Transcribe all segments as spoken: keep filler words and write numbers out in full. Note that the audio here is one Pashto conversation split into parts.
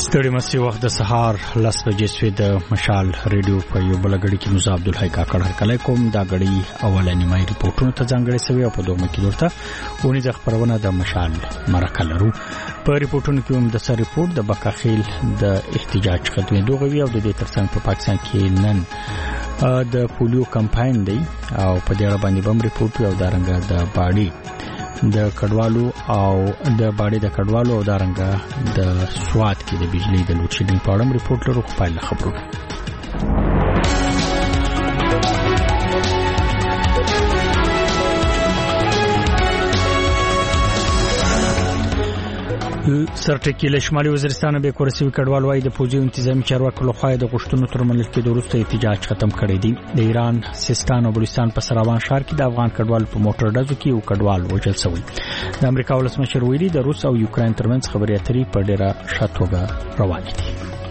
ستړي مسي وخت د سهار لس بجې سوي د مشال ریډیو په یو بل غړي کې مزه عبدالحی کاکړ هرکلی کوم دا غړي اولنی مای ریپورتونو ته ځانګړي سوي او په دوه کې ورته ونی د خبرونه د مشال مرکه لرو په ریپورتونو کې هم د سر ریپورت د بکاخیل د احتجاج ختمې دوغوي او د دې ترڅنګ په پاکستان کې نن د پولیو کمپاین دی او په دې اړه باندې بم ریپورت او دارنګ د باډي د کډوالو او د باډي د کډوالو او دارنګه د سواد کې د بجلی د لوډ شیډینګ په اړه ریپورت لرو خو پایله خبرونه سرټکی له شمالي وزیرستان به کورسوي کډوال وای د پوزي انتظامی چارواکو لخوا د غشتونو تر منل کې د وروسته احتجاج ختم کړی دی د ایران سیستان او بلوچستان په سراوان ښار کې د افغان کډوال په موټر ډزو کې یو کډوال وژل شوی د امریکا ولسمشر ویلي د روس او یوکرين ترمنځ خبرې اترې په ډیره ښه توګه روانې دي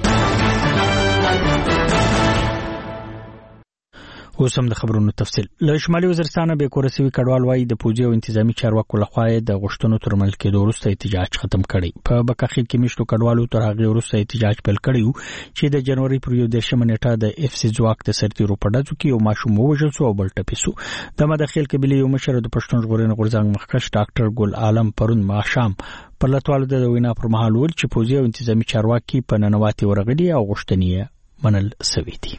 اوس هم د خبرونو تفصیل له شمالي وزیرستان به کورسوي کډوال وای د پوزي او انتظامی چارواکو لخوا د غشتونو تر منل کې د وروسته احتجاج ختم کړي په بکاخیل کې مشتو کډوالو تر هغه وروسته احتجاج پیل کړیو چې د جنوري پر یو دیرشمه نیټه د اف سی ځواک د سرتیرو په ډزو کې یو ماشوم وژل شو او بل ټپي شو د مداخل قبيله یو مشر د پښتون ژغورنې غورځنګ مخکښ ډاکټر ګل عالم پرون ماښام پر لټوالو د وینا پر مهال ول چې پوزي او انتظامی چارواکي په ننواتي ورغلي او غشتنیه منل سوي دي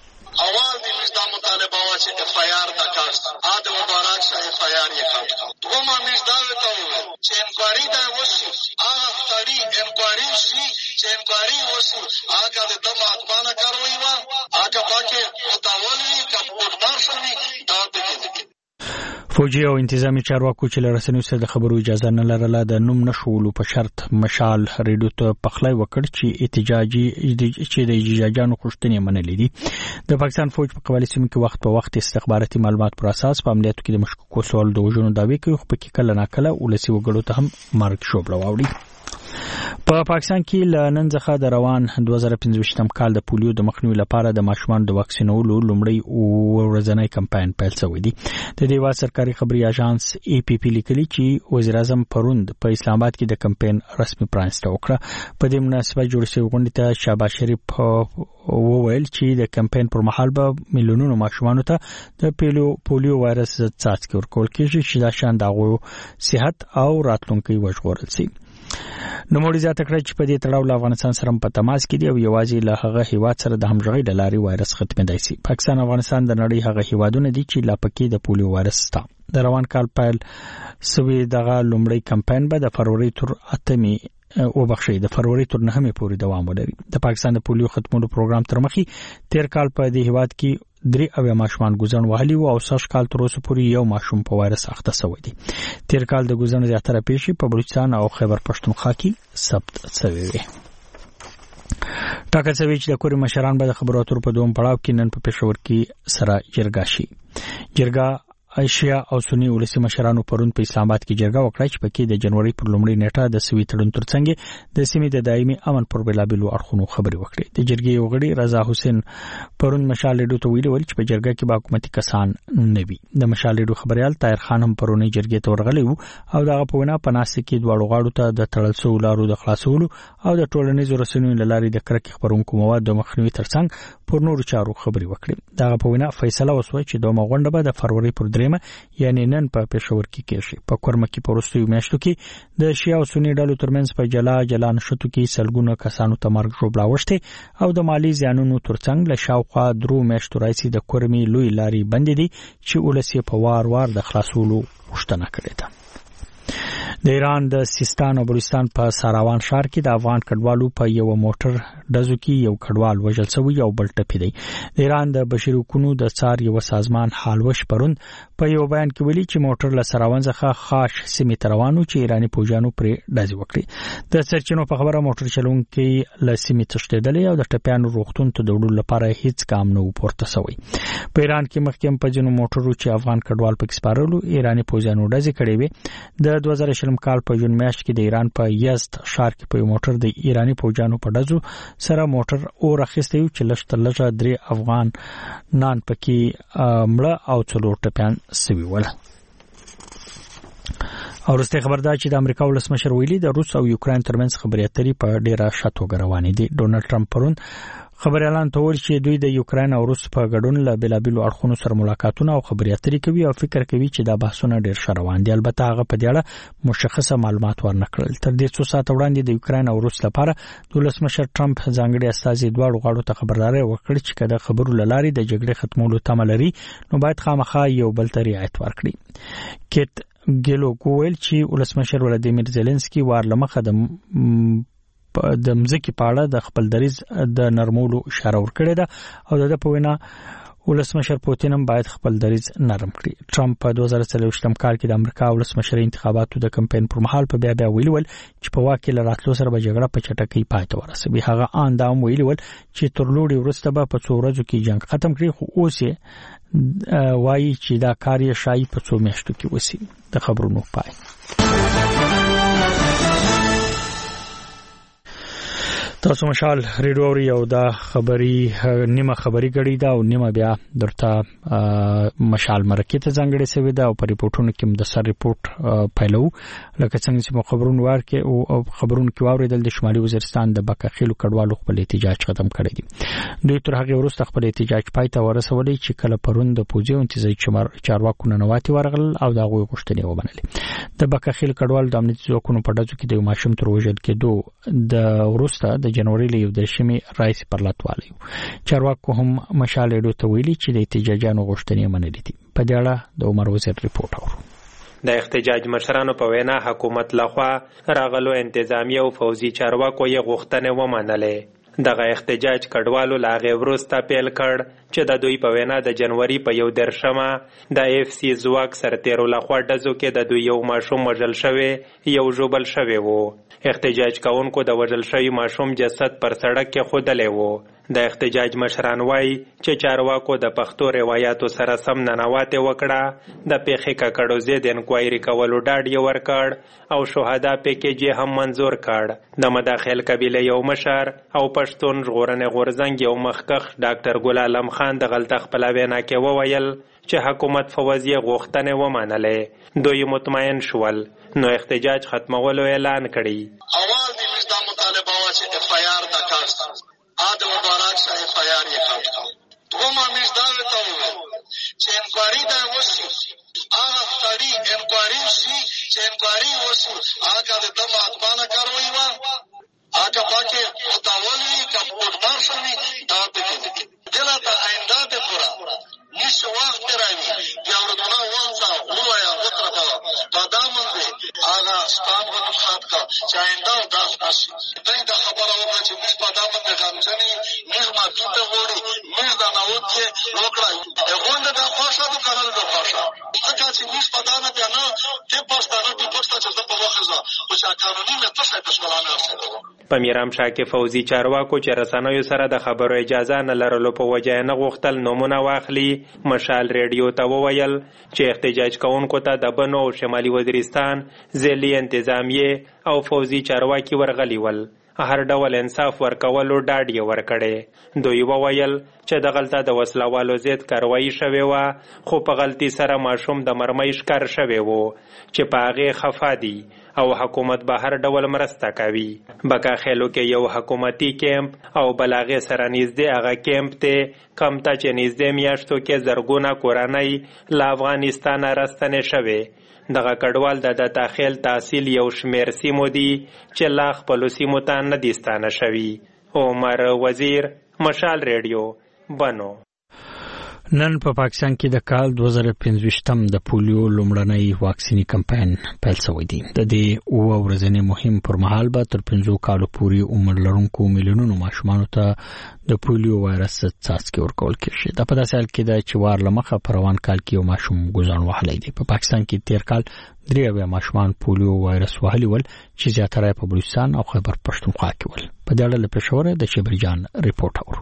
اف آی آر دا کاست آده و باران شا اف آی آر یک کام دوما میز داوی تاوی چه انکواری دا وسی آغا اختاری انکواری شی چه انکواری وسی آگا دا دم آدمانا کروی و آگا باکی متاولوی کم بردار شوی دا بکی دکی فوجي او انتظامی چارواکو چې لرسنیو سره د خبرو اجازه نه لرله د نوم نشولو په شرط مشال ریډیو ته پخلای وکړ چې احتجاجي چې د احتجاجانو غوښتنې منلې دي د پاکستان فوج په قبالي سیمه کې وخت په وخت استخباراتي معلومات پر اساس په عملیاتو کې د مشکوکو سوال د وژنو داوی کوي خو په کې کله ناکله ولسی وګړو ته هم مرګ شوبله واوړي په پاکستان کې ل نن څخه د روان دوه زره پنځه کال د پولیو د مخنیوي لپاره د ماشومان د واکسینولو لومړی ورځنی کمپاین پیل شوی دی د دې وا سرکاري خبري اژانس ای پی پی لیکلي چې وزیر اعظم پروند په اسلام آباد کې د کمپاین رسمي پرانسته وکړه په دې مناسبت جوړ شوی غونډه ته شهباز شریف وویل چې د کمپاین پر مهال به میلیونونو ماشومان ته د پولیو وایرس څاڅکي ورکول کېږي چې دا شان دغه صحت او راتلونکي وژغورل شي نو موږ زیاته کړی چې په دې تړاو له افغانستان سره په تماس کې دی او یوازې له هغه هیواد سره د همغږۍ د لارې وایرس ختمېدای شي پاکستان او افغانستان د نړۍ هغه هیوادونه دي چې لا پکې د پولیو وایرس شته د روان کال پیل سوي دغه لومړی کمپاین به د فروری تر اتمې او بخښي د فروری تر نهمې پورې دوام ولري د پاکستان د پولیو ختمولو پروګرام تر مخې تیر کال په دې هیواد کې درې اویا ماشومان ګوزن وهلي او سږ کال تر اوسه پورې یو ماشوم په وایرس اخته شوی دی تیر کال د ګوزن زیاتره پیښې په بلوچستان او خیبر پښتونخوا کې ثبت شوې وې ټاکل شوی چې د کوري مشران به د خبرو اترو په دوم پړاو کې نن په پېښور کې سره جرګه شي جرګه ایشیا او سنی ولسی مشرانو پرون په اسلام آباد کې جرګه وکړه چې پکې د جنوري پر لومړۍ نیټه د سوي تړون ترڅنګ د سیمې د دایمي امن پر بلابلو اړخونو خبري وکړي د جرګې یو غړي رضا حسین پرون مشال ریډیو ته ویلي ول چې په جرګه کې با حکومتي کسان نه وي د مشال ریډیو خبريال طاهر خان هم پرونی جرګې ته ورغلی وو او دغه په وینا پناسته کې دواړو غاړو ته د تړل سو لارو د خلاصولو او د ټولنیزو رسنیو لارې د کرکې خبرونکو مواد د مخنیوي ترڅنګ پر نورو چارو خبري وکړي دغه په وینا فیصله وسوه چې دوه غونډه به د فروری پر دریمه یعنی نن په پېښور کې کېږي په کورمه کې پروستیو میاشتو کې د شیا او سنی ډلو ترمنځ په جلا جلا نشټو کې سلګونه کسانو ته مرګ جوړلا وشته او د مالی زیانونو ترڅنګ له شاوخوا درو میاشتو راځي د کورمي لوی لاري بند دي چې ولسی په وار وار د خلاصولو غوښتنه کړې ده د ایران د سیستان او بلوچستان په ساراوان ښار کې د افغان کډوالو په یو موټر ډزو کې یو کډوال وژل شوی او بل ټپي دی د ایران د بشري حقوقو د څار یو سازمان حالوش پرون په یو بیان کې ویلي چې موټر له ساراوان څخه خاص سیمې روانو چې ایرانی پوجانو پر ډزې وکړي د سرچینو په خبره موټر چلونکي له سیمې تښتېدل او د ټپيانو روغتون ته د وړلو لپاره هیڅ کام نه پورته شوی په ایران کې مخکې په جنو موټرو چې افغان کډوال پکې سپارلو ایرانی پوجانو ډزې کړې وي د دوه زره شلم کال په جون میاشت کې د ایران په یزد ښار کې په موټر د ایرانی پوجانو په ډزو سره موټر اور اخیسته یو چې لشتل لږه درې افغان نان پکې مړه او څلور ټپيان سوي ول او وروسته خبر دا چې د امریکا ولسمشر ویلي د روس او یوکرين ترمنځ خبرې اترې په ډیره شاتو روانې دي. ډونالد ټرمپ پرون خبر اعلان تور چې دوی د یوکرين او روس په ګډون له بلابلو اړخونو سره ملاقاتونه او خبرې اترې کوي او فکر کوي چې دا بحثونه ډیر شروان دي. البته هغه په دې اړه مشخصه معلومات ورنکړل. تر دې څو ساعت وړاندې د یوکرين او روس لپاره د ولسمشر ټرمپ ځانګړي استازي دواړو غاړو ته خبرداري ورکړه چې کله خبرو لاري د جګړې ختمولو تمه لري نو باید خامخا یو بل ته رعایت ورکړي. کیت ګلو کویل چې ولسمشر ولادیمیر زيلنسکي وارلمخه د د مځکې په اړه د خپل دریځ د نرمولو اشاره ورکړې ده او د په وینا ولسمشر پوتین هم باید خپل دریځ نرم کړي. ټرمپ په دوه زره څلوېښتم کال کې د امریکا ولسمشر انتخاباتو د کمپاین پر مهال په بیا بیا ویلول چې په واکه لراتلو سره به جګړه په چټکۍ پای ته ورسوي. هغه آن دا ویلول چې تر لوړي وروسته به په څو ورځو کې جنگ ختم کړي خو اوس یې وایي چې دا کار یې شای په څو میاشتو کې وسی. د خبرونو پای. تاسو مشال ریډیو اوري او دا خبري نیمه خبري غړي دا او نیمه بیا درته مشال مرکه ته ځانګړي سوي دا او په ریپورتونو کې د سر ریپورت پیلو لکه څنګه چې خبرونه ورکه او خبرونه کې واوریدل د شمالي وزیرستان د بکاخیلو کډوالو خپل احتجاج ختم کړی دي. دوی تر هغه وروسته خپل احتجاج پای ته ورسولې چې کله پرون د پوزیو انتظامی چارواکو ننواتي ورغل او دا غوي غوښتنې وبنلې. د بکاخیل کډوال د امنیتي ځواکونو په ډزو کې د ماشوم تر وژل کېدو د وروسته د جنوري له یو درشمي رئیس پرلطوالی چارواکو هم مشال ډو ته ویلي چې د احتجاجانو غوښتنې منلې دي. په دې اړه د عمر وزیر ریپورت اورو. د احتجاج مشرانو په وینا حکومت لخوا راغلو انتظامی او فوزي چارواکو یې غوښتنې ومنلې. دغه احتجاج کډوالو لاغه ورسته پیل کړ چې د دوی په وینا د جنوري په یو درشمه د اف سی زواک سرتیرو لخوا ډزو کې د دوی یو ماشوم وژل شوی یو جوبل شوی وو. احتجاج کوونکو د وژل شوی ماشوم جسد پر سړک کې خودلې وو. د احتجاج مشران وایي چې چارواکو د پښتو روایتو سره سم ننواتې وکړه، د پیښې ککړو ضد انکوایري کولو ډاډ یې ورکړ او شهدا پیکیج یې هم منظور کړ. د مداخل قبیله یو مشر او پښتون ژغورنې غورځنګ یو مخکښ ډاکټر ګل عالم خان د غلطه خپله وینا کې وویل چې حکومت فوزي غوښتنې ومنلې. دوی مطمئن شول نو احتجاج ختمولو اعلان کړي. اول د مزدا مطالبه وا چې اف آی آر د کاست اده مبارک شه اف آی آر یې کړ. دوما مزدا ته وویل چې انکوایري دا وشي هغه ستړي انکوایري شي چې انکوایري وشي هغه د دمه اتمانه کاروي وا هغه پاکه متولي کمپوټ مارشل دا پکې دلته آینده ته پورا نشه وخت راوي یا ورته وانسا هوایا وتره دا دامن دی هغه ستان په خاط کا چې آینده دا خاص دی. دا خبره وکړه چې موږ په دامن د غمجنې موږ ما کیته وړي موږ دا نوځي وکړه غونډه د خوښه د کارل د خوښه ځکه چې موږ په دامن ته نه ته پښتانه د پښتو چې په واخزه او چې قانوني نه تاسو په شمالانه اوسه. په میرام شاه کې فوزي چارواکو چې رسنیو سره د خبرو اجازه نه لرلو په وجه نه غوښتل نومونه واخلي. مشال ریډیو ته وویل چې احتجاج کوونکو ته د بنو او شمالي وزیرستان ځلي انتظامیه او فوزي چارواکي ورغلي ول. هر ډول انصاف ورکولو ډاډ یې ورکړی. دوی وویل چې د غلطه د وسلوالو ضد کاروایي شوې وه خو په غلطي سره ماشوم د مرمۍ ښکار شوی و چې په هغې خفا دي او حکومت به هر ډول مرسته کوي. بکاخیلو کې یو حکومتي کیمپ او بلاغې سره نږدې هغه کیمپ ته کم ته چې نږدې میاشتو کې زرګونه کورنۍ له افغانستانه راستنې شوې. دغه کډوال د داخل تحصیل یو شمیر سیمو دي چې لا خپلو سیمو ته نه دي ستانه شوي. عمر وزیر، مشال ریډیو، بنو. نن په پاکستان کې د کال دوه زره پنځويشتم د پولیو لومړنی واکسینی کمپاین پیل شوی دی. د دې اوه ورځې مهم پر مهال به تر پنځو کالو پورې عمر لرونکو میلیونونو ماشومانو ته د پولیو وایرس څاڅکي ورکول کېږي. دا په داسې حال کې ده چې وار لمخه په روان کال کې یو ماشوم ګوزان وهلی دی. په پاکستان کې تیر کال درې اویا ماشومان پولیو وایرس وهلي ول چې زیاتره په بلوچستان او خیبر پښتونخوا کې ول. په دې اړه له پېښور د شبرجان ریپورت اورو.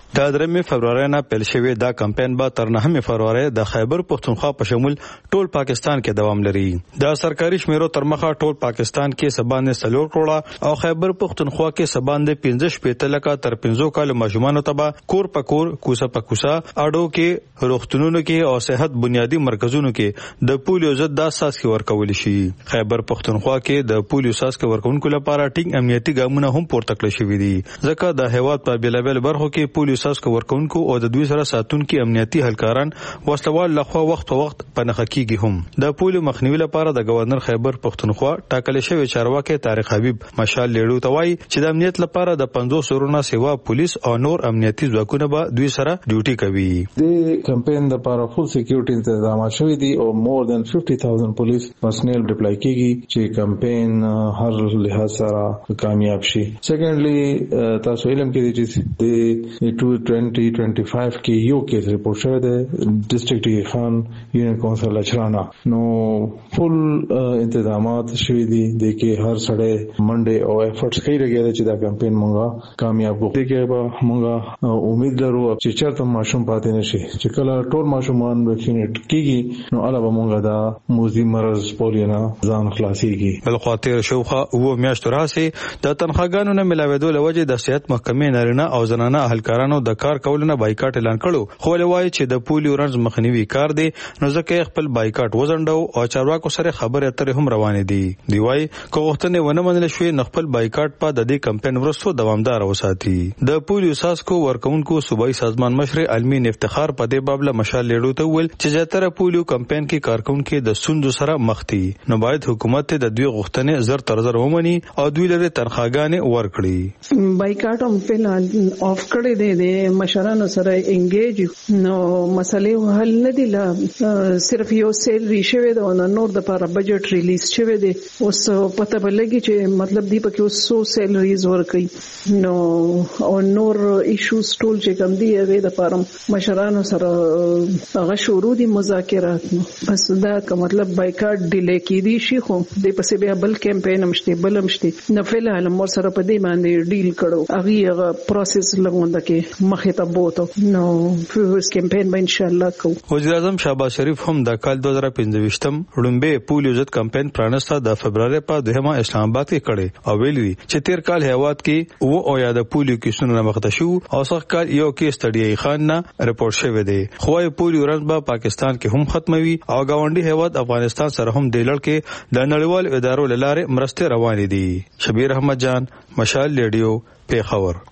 د درېمې فبرवरी نه پیل شوی دا کمپاین به تر نهمې فبرवरी د خیبر پښتونخوا په شمول ټول پاکستان کې دوام لري. د سرکاري شمیرو تر مخه ټول پاکستان کې سباندې سلور کروڑه او خیبر پښتونخوا کې سباندې پنځه شپېته لکه تر پنځو کال ماشومان ته به کور په کور کوسه په کوسه اډو کې روغتونونو کې او صحت بنیادی مرکزونو کې د پولیو ضد د اساس کې ورکول شي. خیبر پښتونخوا کې د پولیو اساس کې ورکونکو لپاره ټینګ امنیتي ګامونه هم پورته کړل شوي دي ځکه د هیواد په بیلابل برخو کې پولیو اساس کې ورکونکو او د دوی سره ساتونکو امنیتي هلکاران وسلوال لخوا وخت په وخت پنهخ کیږي. هم د پولیو مخنیوي لپاره د گورنر خیبر پښتونخوا ټاکل شوی چارواکي طارق حبیب مشال لیړو ته وایي چې د امنیت لپاره د پنځوس سرونه سیوا پولیس او نور امنیتي ځواکونه به دوی سره ډیوټي کوي. د کمپاین لپاره فول سکیورټي تنظیمات شوی دي او مور دان fifty thousand پولیس پرسنل ډپلای کیږي چې کمپاین هر لحاظ سره کامیاب شي. سیکنډلی تاسو علم کې دي چې د twenty twenty-five کې یو کیس ریپورت شوی دی ډسټریکټ ډي خان یونین کونسل اچرانا نو فل انتظامات شوی دي د کې هر سړی منډه او ایفورټس کوي لګیا چې دا کمپاین مونږه کامیاب وکړي. کې به مونږه امید لرو چې چرته ماشوم پاتې نشي چې کله ټول ماشومان ویکسینیټ کیږي نو علاوه مونږه دا موذي مرض پولیو نه ځان خلاصيږي. بل خاطر شوخه او میاشتو راسي د تنخواګانو نه ملاوېدو لوجه د صحت محکمې نارینه او زنانه اهلکارانو د کار کولو نه بایکاټ اعلان کړو خو لوي چې د پولیو رنز مخنیوي کار دی نو ځکه خپل بایکاټ وزندو او چارواکو سره خبرې اترې هم روانې دي. دی وايي کوغتنه ونه منل شوې نو خپل بایکاټ په د دې کمپاین ورسره دوامدار وساتي. د پولیو اساس کو ورکونکو صوبایي سازمان مشر علمي افتخار په دې باب له مشال لیړو ته ویل چې زیاتره پولیو کمپاین کې کارکونکو د سوندو سره مخ دي نو باید حکومت د دوی غوښتنې زر تر زر ومني او دوی لري تنخواګانې ورکړي. بایکاټ هم په اف کړی دی د مشرانو سره انګیج نو مسلې حل نه دي لا صرف یو سیلري شوی دی او نور د لپاره بجټ ریلیز شوی دی اوس پته بلګي چې مطلب دی په کې اوس سو سیلریز ورکړي نو او نور ایشوز ټول چې کوم دی هغه د لپاره مشرانو سره هغه شروع دي مذاکرات بس دا که مطلب بایکاټ ډیلی کیدی شي خو د پسې بیا بل کمپاین مشته بل مشته نه فلحال مور سره په دې باندې ډیل کړو هغه پروسس لګونده کې مخه ته بوته نو فیوس کمپاین به ان شاء الله کو. وزیر اعظم شهباز شریف هم د کال دو هزار پنځه وړاندې پولیو ضد کمپاین پرانسته د فبرवरी په دوهمه اسلام آباد کې کړي او ویلي چې تیر کال هیواد کې او او یا د پولیو کیسونو نه مخته شو او څخه کال یو کیس تړي خان نه ریپورت شوی دی خو پولیو رنځ په پاکستان کې هم ختموي او گاونډي هیواد افغانستان سره هم د لړ کې د نړیوال ادارو لاره مرسته روانې دي. شبیر احمد جان مشال ریډیو پیښور.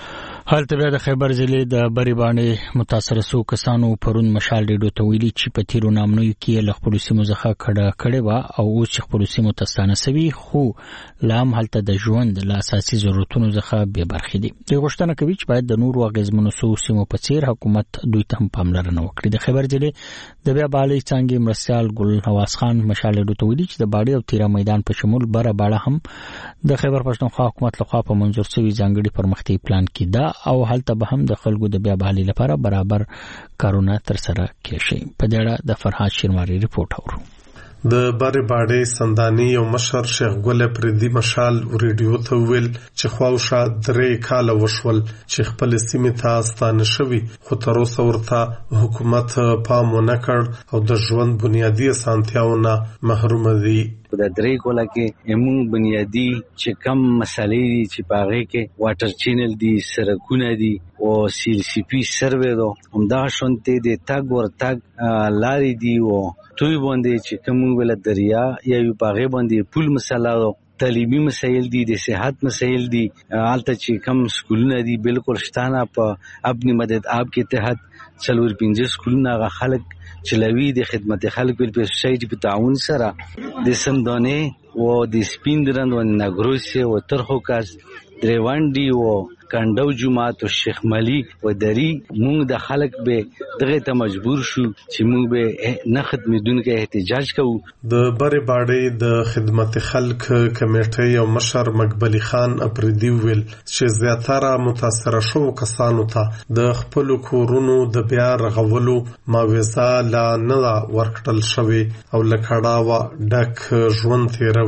حالت بیا د خیبر ضلع د بری باندې متاثر سو کسانو پرون مشال ډیډو ته ویلي چې په تیرو نامنوي کې له خپل سیمو ځخه کړه کړي وا او اوس چې خپل سیمو تستانه سوي خو لام حالت د ژوند له اساسي ضرورتونو ځخه به برخې دي. د غوښتنه کوي چې باید د نور واغزمنو سو سیمو په څیر حکومت دوی ته هم پاملرنه وکړي. د خیبر ضلع د بیا بالي څنګه مرسیال ګل نواز خان مشال ډیډو ته ویلي چې د باډي او تیرا میدان په شمول بره باړه هم د خیبر پښتونخوا حکومت لخوا په منظور شوی ځانګړي پرمختي پلان کې دا او حالت به هم د خلکو د بیا بحالي لپاره برابر کارونه تر سره کیږي. په دې اړه د فرحات شیرماری ریپورت اورو. د بری باډي سنداني او مشر شیخ ګل پردي مشال ریډیو ته ویل چې خواوشه درې کال وشول چې خپل سیمه ته ستانه شوی خو تر اوسه ورته حکومت پام نه کړ او د ژوند بنیادی اسانتیاونه محروم دي. د درې کوله کې همون بنیادی چې کم مسالې دي چې باغې کې واټر چینل دي سرکونه دي او سی سی پی سروې دو همدا شونته دي تاګ ور تاګ لاري دي او توي باندې چې کوم ویل دریا یا یو باغې باندې پول مسله تعلیمي مسایل دي د صحت مسایل دي حالت چې کم سکولونه دي بالکل شتانه په خپل مدد آپ کې تحت څلور پنځه سکولونه خلک چلوي د خدمت خلکو په سوسایټي په تعاون سره د سندانه او د سپیندرند او نګروسي او ترخو کاس دریوانډي او کاندو جماعت او شیخ مالی و دری مونږ د خلک به دغه ته مجبور شو چې مونږ به نه خدمتونکو احتجاج کوو. د بری باډي د خدمت خلک کمیټې او مشر مقبلي خان اپریدي ویل چې زیاتره متاثر شو کسانو ته د خپل کورونو د بیا رغولو معاوضه لا نه ورکړل شوی او لکړه وا ډک ژوند تیروي.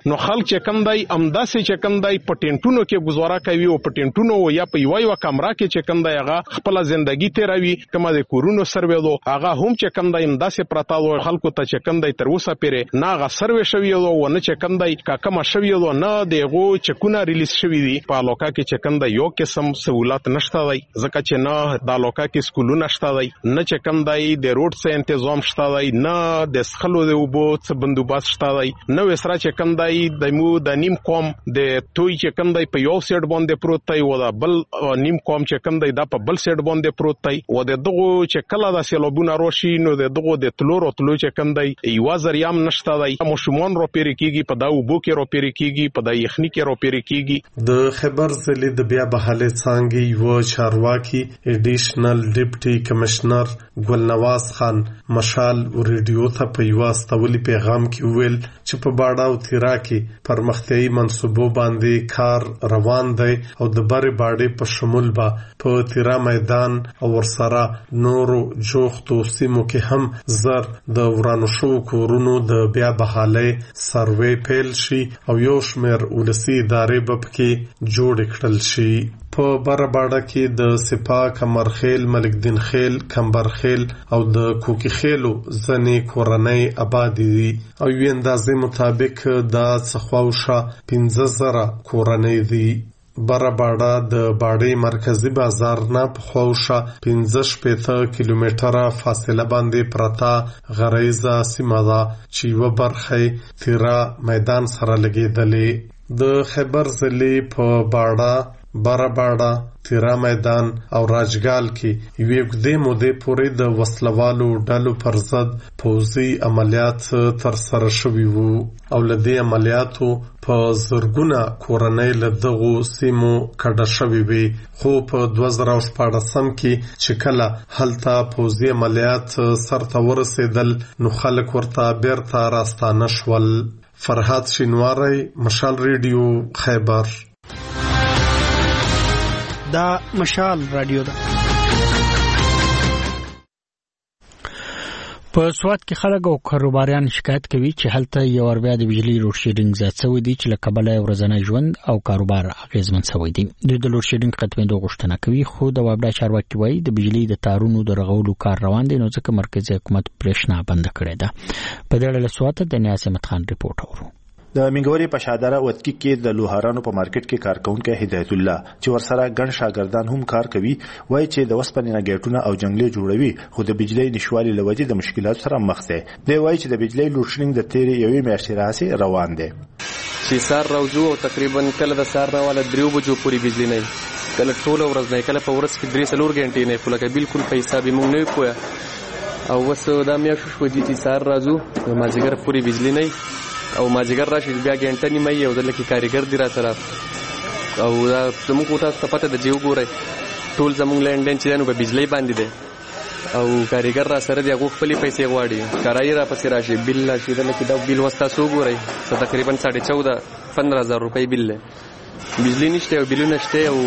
نو خلک چې کم دی امداسې چې کم دی پټینټونو کې گزاره کوي او پټینټونو یا په یو یو کمره کې چې کم دی هغه خپل ژوندۍ تیروي کومه د کورونو سروې دو هغه هم چې کم دی امداسې پرتا و خلکو ته چې کم دی تر اوسه پیره نه هغه سروې شوی دو و نه چې کم دی کاکمه شوی دو نه دغه چکونه ریلیز شوی دي په لوکا کې چې کم دی یو قسم سہولت نشته دی ځکه چې نه د لوکا کې سکولونه شته دی نه چې کم دی د روډ څخه تنظیم شته دی نه د سخلو د وبو څخه بندوبست شته دی نو وسره چې کم دی د مو د نیم قوم د توي چې کم دی په یو سیټ باندې پروت دی او د بل نیم قوم چې کم دی د په بل سیټ باندې پروت دی او د دغه چې کله د سیلابونه راشي نو د دغه د تلور او تلو چې کم دی یو ځریام نشته دی مشمون رو پیری کیږي په دا وبو کې رو پیری کیږي په دا یخنی کې رو پیری کیږي د خبر ضلع د بیا بحاله څنګه یو چارواکي اډیشنل ډیپټي کمشنر ګلنواز خان مشال ریډیو ته په یو استولي پیغام کې ویل چې په باډا او تیرا کې پرمختیايي منصوبو باندې کار روان دی او د بری باډې په شمول به په تیرا میدان او ورسره نورو جوختو سیمو کې هم زر د ورانو شو کورونو د بیا بحاله سروې پیل شي او یو شمېر ولسی ادارې به پکې جوړ کړل شي په براباډه کې د سپا کمرخیل ملک دین خیل کمبرخیل او د کوکی خیلو ځنې کورنۍ آبادی دي او یو اندازې مطابق د څخواوشه پنځه زره کورنۍ دي براباډه د باډې مرکزی بازار نه په خواوشه پنځه شپېته کیلومتره فاصله باندې پرتا غریزه سیمه ده چې یوه برخه تیرا میدان سره لګېدلې د خیبر ضلع په باډه براباډه تیرا میدان او راجګال کې یوې اوږدې مودې پورې د وسلوالو ډلو پر ضد پوځي عملیات ترسره شوي وو او له دې عملیاتو په زرګونه کورنۍ له دغو سیمو کډه شوي وي خو په دوه زره شپاړسم کې چې کله هلته پوځي عملیات سرته ورسېدل نو خلک ورته بیرته راستانه شول. فرهاد شینواری، مشال ریډیو، خیبر. دا مشال رادیو ده. په سوات کې خلک او کاروباریان شکایت کوي چې هلته یو ور بیا د بجلی لوډ شیډینګ زیات شوی دی چې له کبله ورځنی ژوند او کاروبار اغیزمن شوی دی. د لوډ شیډینګ ختمېدو غوښتنه کوي خو د وابډا چارواکي وایي د بجلی د تارونو د رغولو کار روان دی نو ځکه مرکزی حکومت برېښنا بند کړې ده. په دې اړه له سوات د نیاز احمد خان ریپورت اورو. د منګوري په شادره وتکی کې د لوهارانو په مارکیټ کې کارکونکو هدایت الله چې ورسره ګڼ شاګردان هم کار کوي وایي چې د وسپنې نګټونه او جنگلې جوړوي خو د بجلی نشوالي لوجې د مشکلاتو سره مخ دي. دی وایي چې د بجلی لوډ شیډینګ د تیرې یوې میاشتې راهیسې روان دی چې سار راوځو او تقریبا کله د سار نه والا دریو بجو پوری بجلی نه کله ټول ورځ نه کله په ورځ کې درې څلور غنټې نه کله بالکل په حساب مونږ نه کوی او وسو دا مې شو شو دي چې سار راځو مازیګر پوری بجلی نه او ماجیګر راشي بیا ګنټه نیمه یو د لکه کاریګر دی را سره او دا زموږ کوټه ستپته د جیو ګورای ټول زموږ لینډین چې نو په بجلی باندې دی او کاریګر را سره دی هغه خپل پیسې غواړي کرایه را پسې راشي بل راشي د لکه دا بل وستا سو ګورای تقریبا چودہ پندرہ ہزار روپۍ بل له بجلی نشته او بلونه نشته او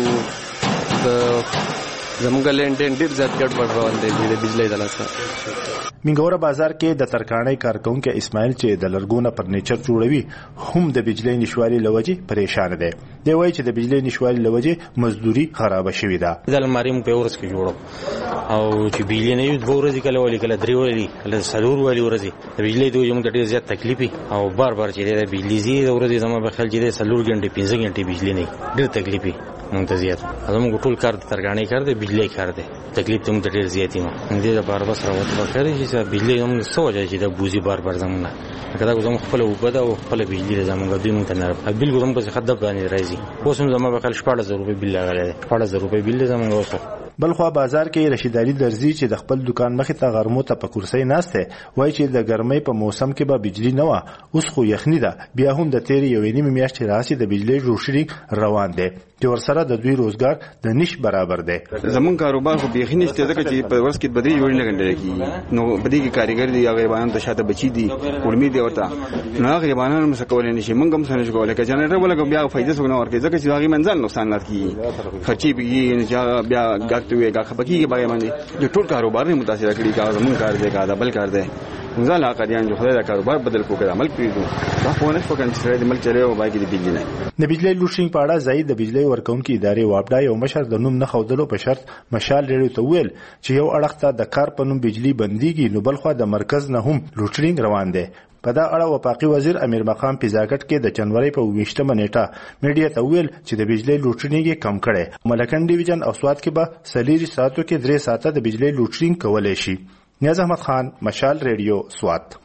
زموږ لینډین ډیر زیات ګډوډ روان دی د بجلی د لاسه. منګوره بازار کې د ترکاڼۍ کارکونکو اسماعیل چې د لرګونه فرنیچر جوړوي هم د بجلی نشوالي لوجې پریشان دی. دی وایي چې د بجلی نشوالي لوجې مزدوري خراب شوې ده. ځل ماریم په ورځ کې جوړو او چې بجلی نه یو دوه ورځې کله ولي کله درې ولي کله څلور ولي ورځې د بجلی دوی موږ ډېر زیات تکلیفي او بار بار چې د بجلی زی د ورځې زموږ په خیال چې د څلور غنټې پنځه غنټې بجلی نه ډېر تکلیفي مونږ ته زیات زموږ ټول کار د ترکاڼۍ کار دی بجلی کار دی تکلیف ته مونږ ډېر زیات دی دې د بار بار سره وته کړی چې بجلی هم سوجا چې د بوزي بار بار زموږ نه کدا کوم خپل وبد او خپل بجلی زموږ دوی مونږ ته نه بالکل هم په خدای باندې راځي اوس هم زموږ په خپل شپږ هزار روپۍ بل لګړي شپږ هزار روپۍ بل زموږ اوسه. بلخوا بازار کې رشید علي درزي چې د خپل دکان مخې ته غرمو ته په کرسي ناشته وایي چې د ګرمۍ په موسم کې به بجلی نه و اوس خو یخني ده بیا هم د تیرې یوې نیمې میاشتې راځي د بجلی جوړشري روان دی چې ورسره د دوی روزګار د نش برابر دی. زمون کاروبار خو بيخي نشته ځکه چې په ورځ کې بدري جوړ نه غندل کی نو بدی کې کاریګر دی هغه باندې ته شاته بچی دی کورمي دی ورته نو هغه باندې هم څه کولای نشي مونږ هم څه نشو کولای چې جنریټر ولګو بیا فائدې څنګه ورکړي ځکه چې هغه منځل نقصان نه کی خرچي بيږي بیا غاټوي غاخبکی کې باندې باندې د ټول کاروبار نه متاثر کړي کا زمون کار دی کا بل کار دی ځل عقدیان جو خدای دا کاروبار بدل کوکړه عمل کړو دا خو نه فکر چې سره د ملک چلے او باقي د بجلی نه د بجلی لوټینګ په اړه ځای د بجلی ورکونکو ادارې وابډا یو مشر د نوم نه خودلو په شرط مشال ریډیو ته ویل چې یو اړخ ته د کار په نوم بجلی بنديږي نو بل خو د مرکز نه هم لوټینګ روان دی. په دا اړه وفاقي وزیر امیر مقام پیزاګټ کې د جنوري په ویشتمه نیټه میډیا ته ویل چې د بجلی لوټینګ کم کړي. ملکن ډیویژن او سواد کې به سلیری ساتو کې درې ساعته د بجلی لوټینګ کولای شي. نیاز احمد خان، مشال ریډیو، سواد.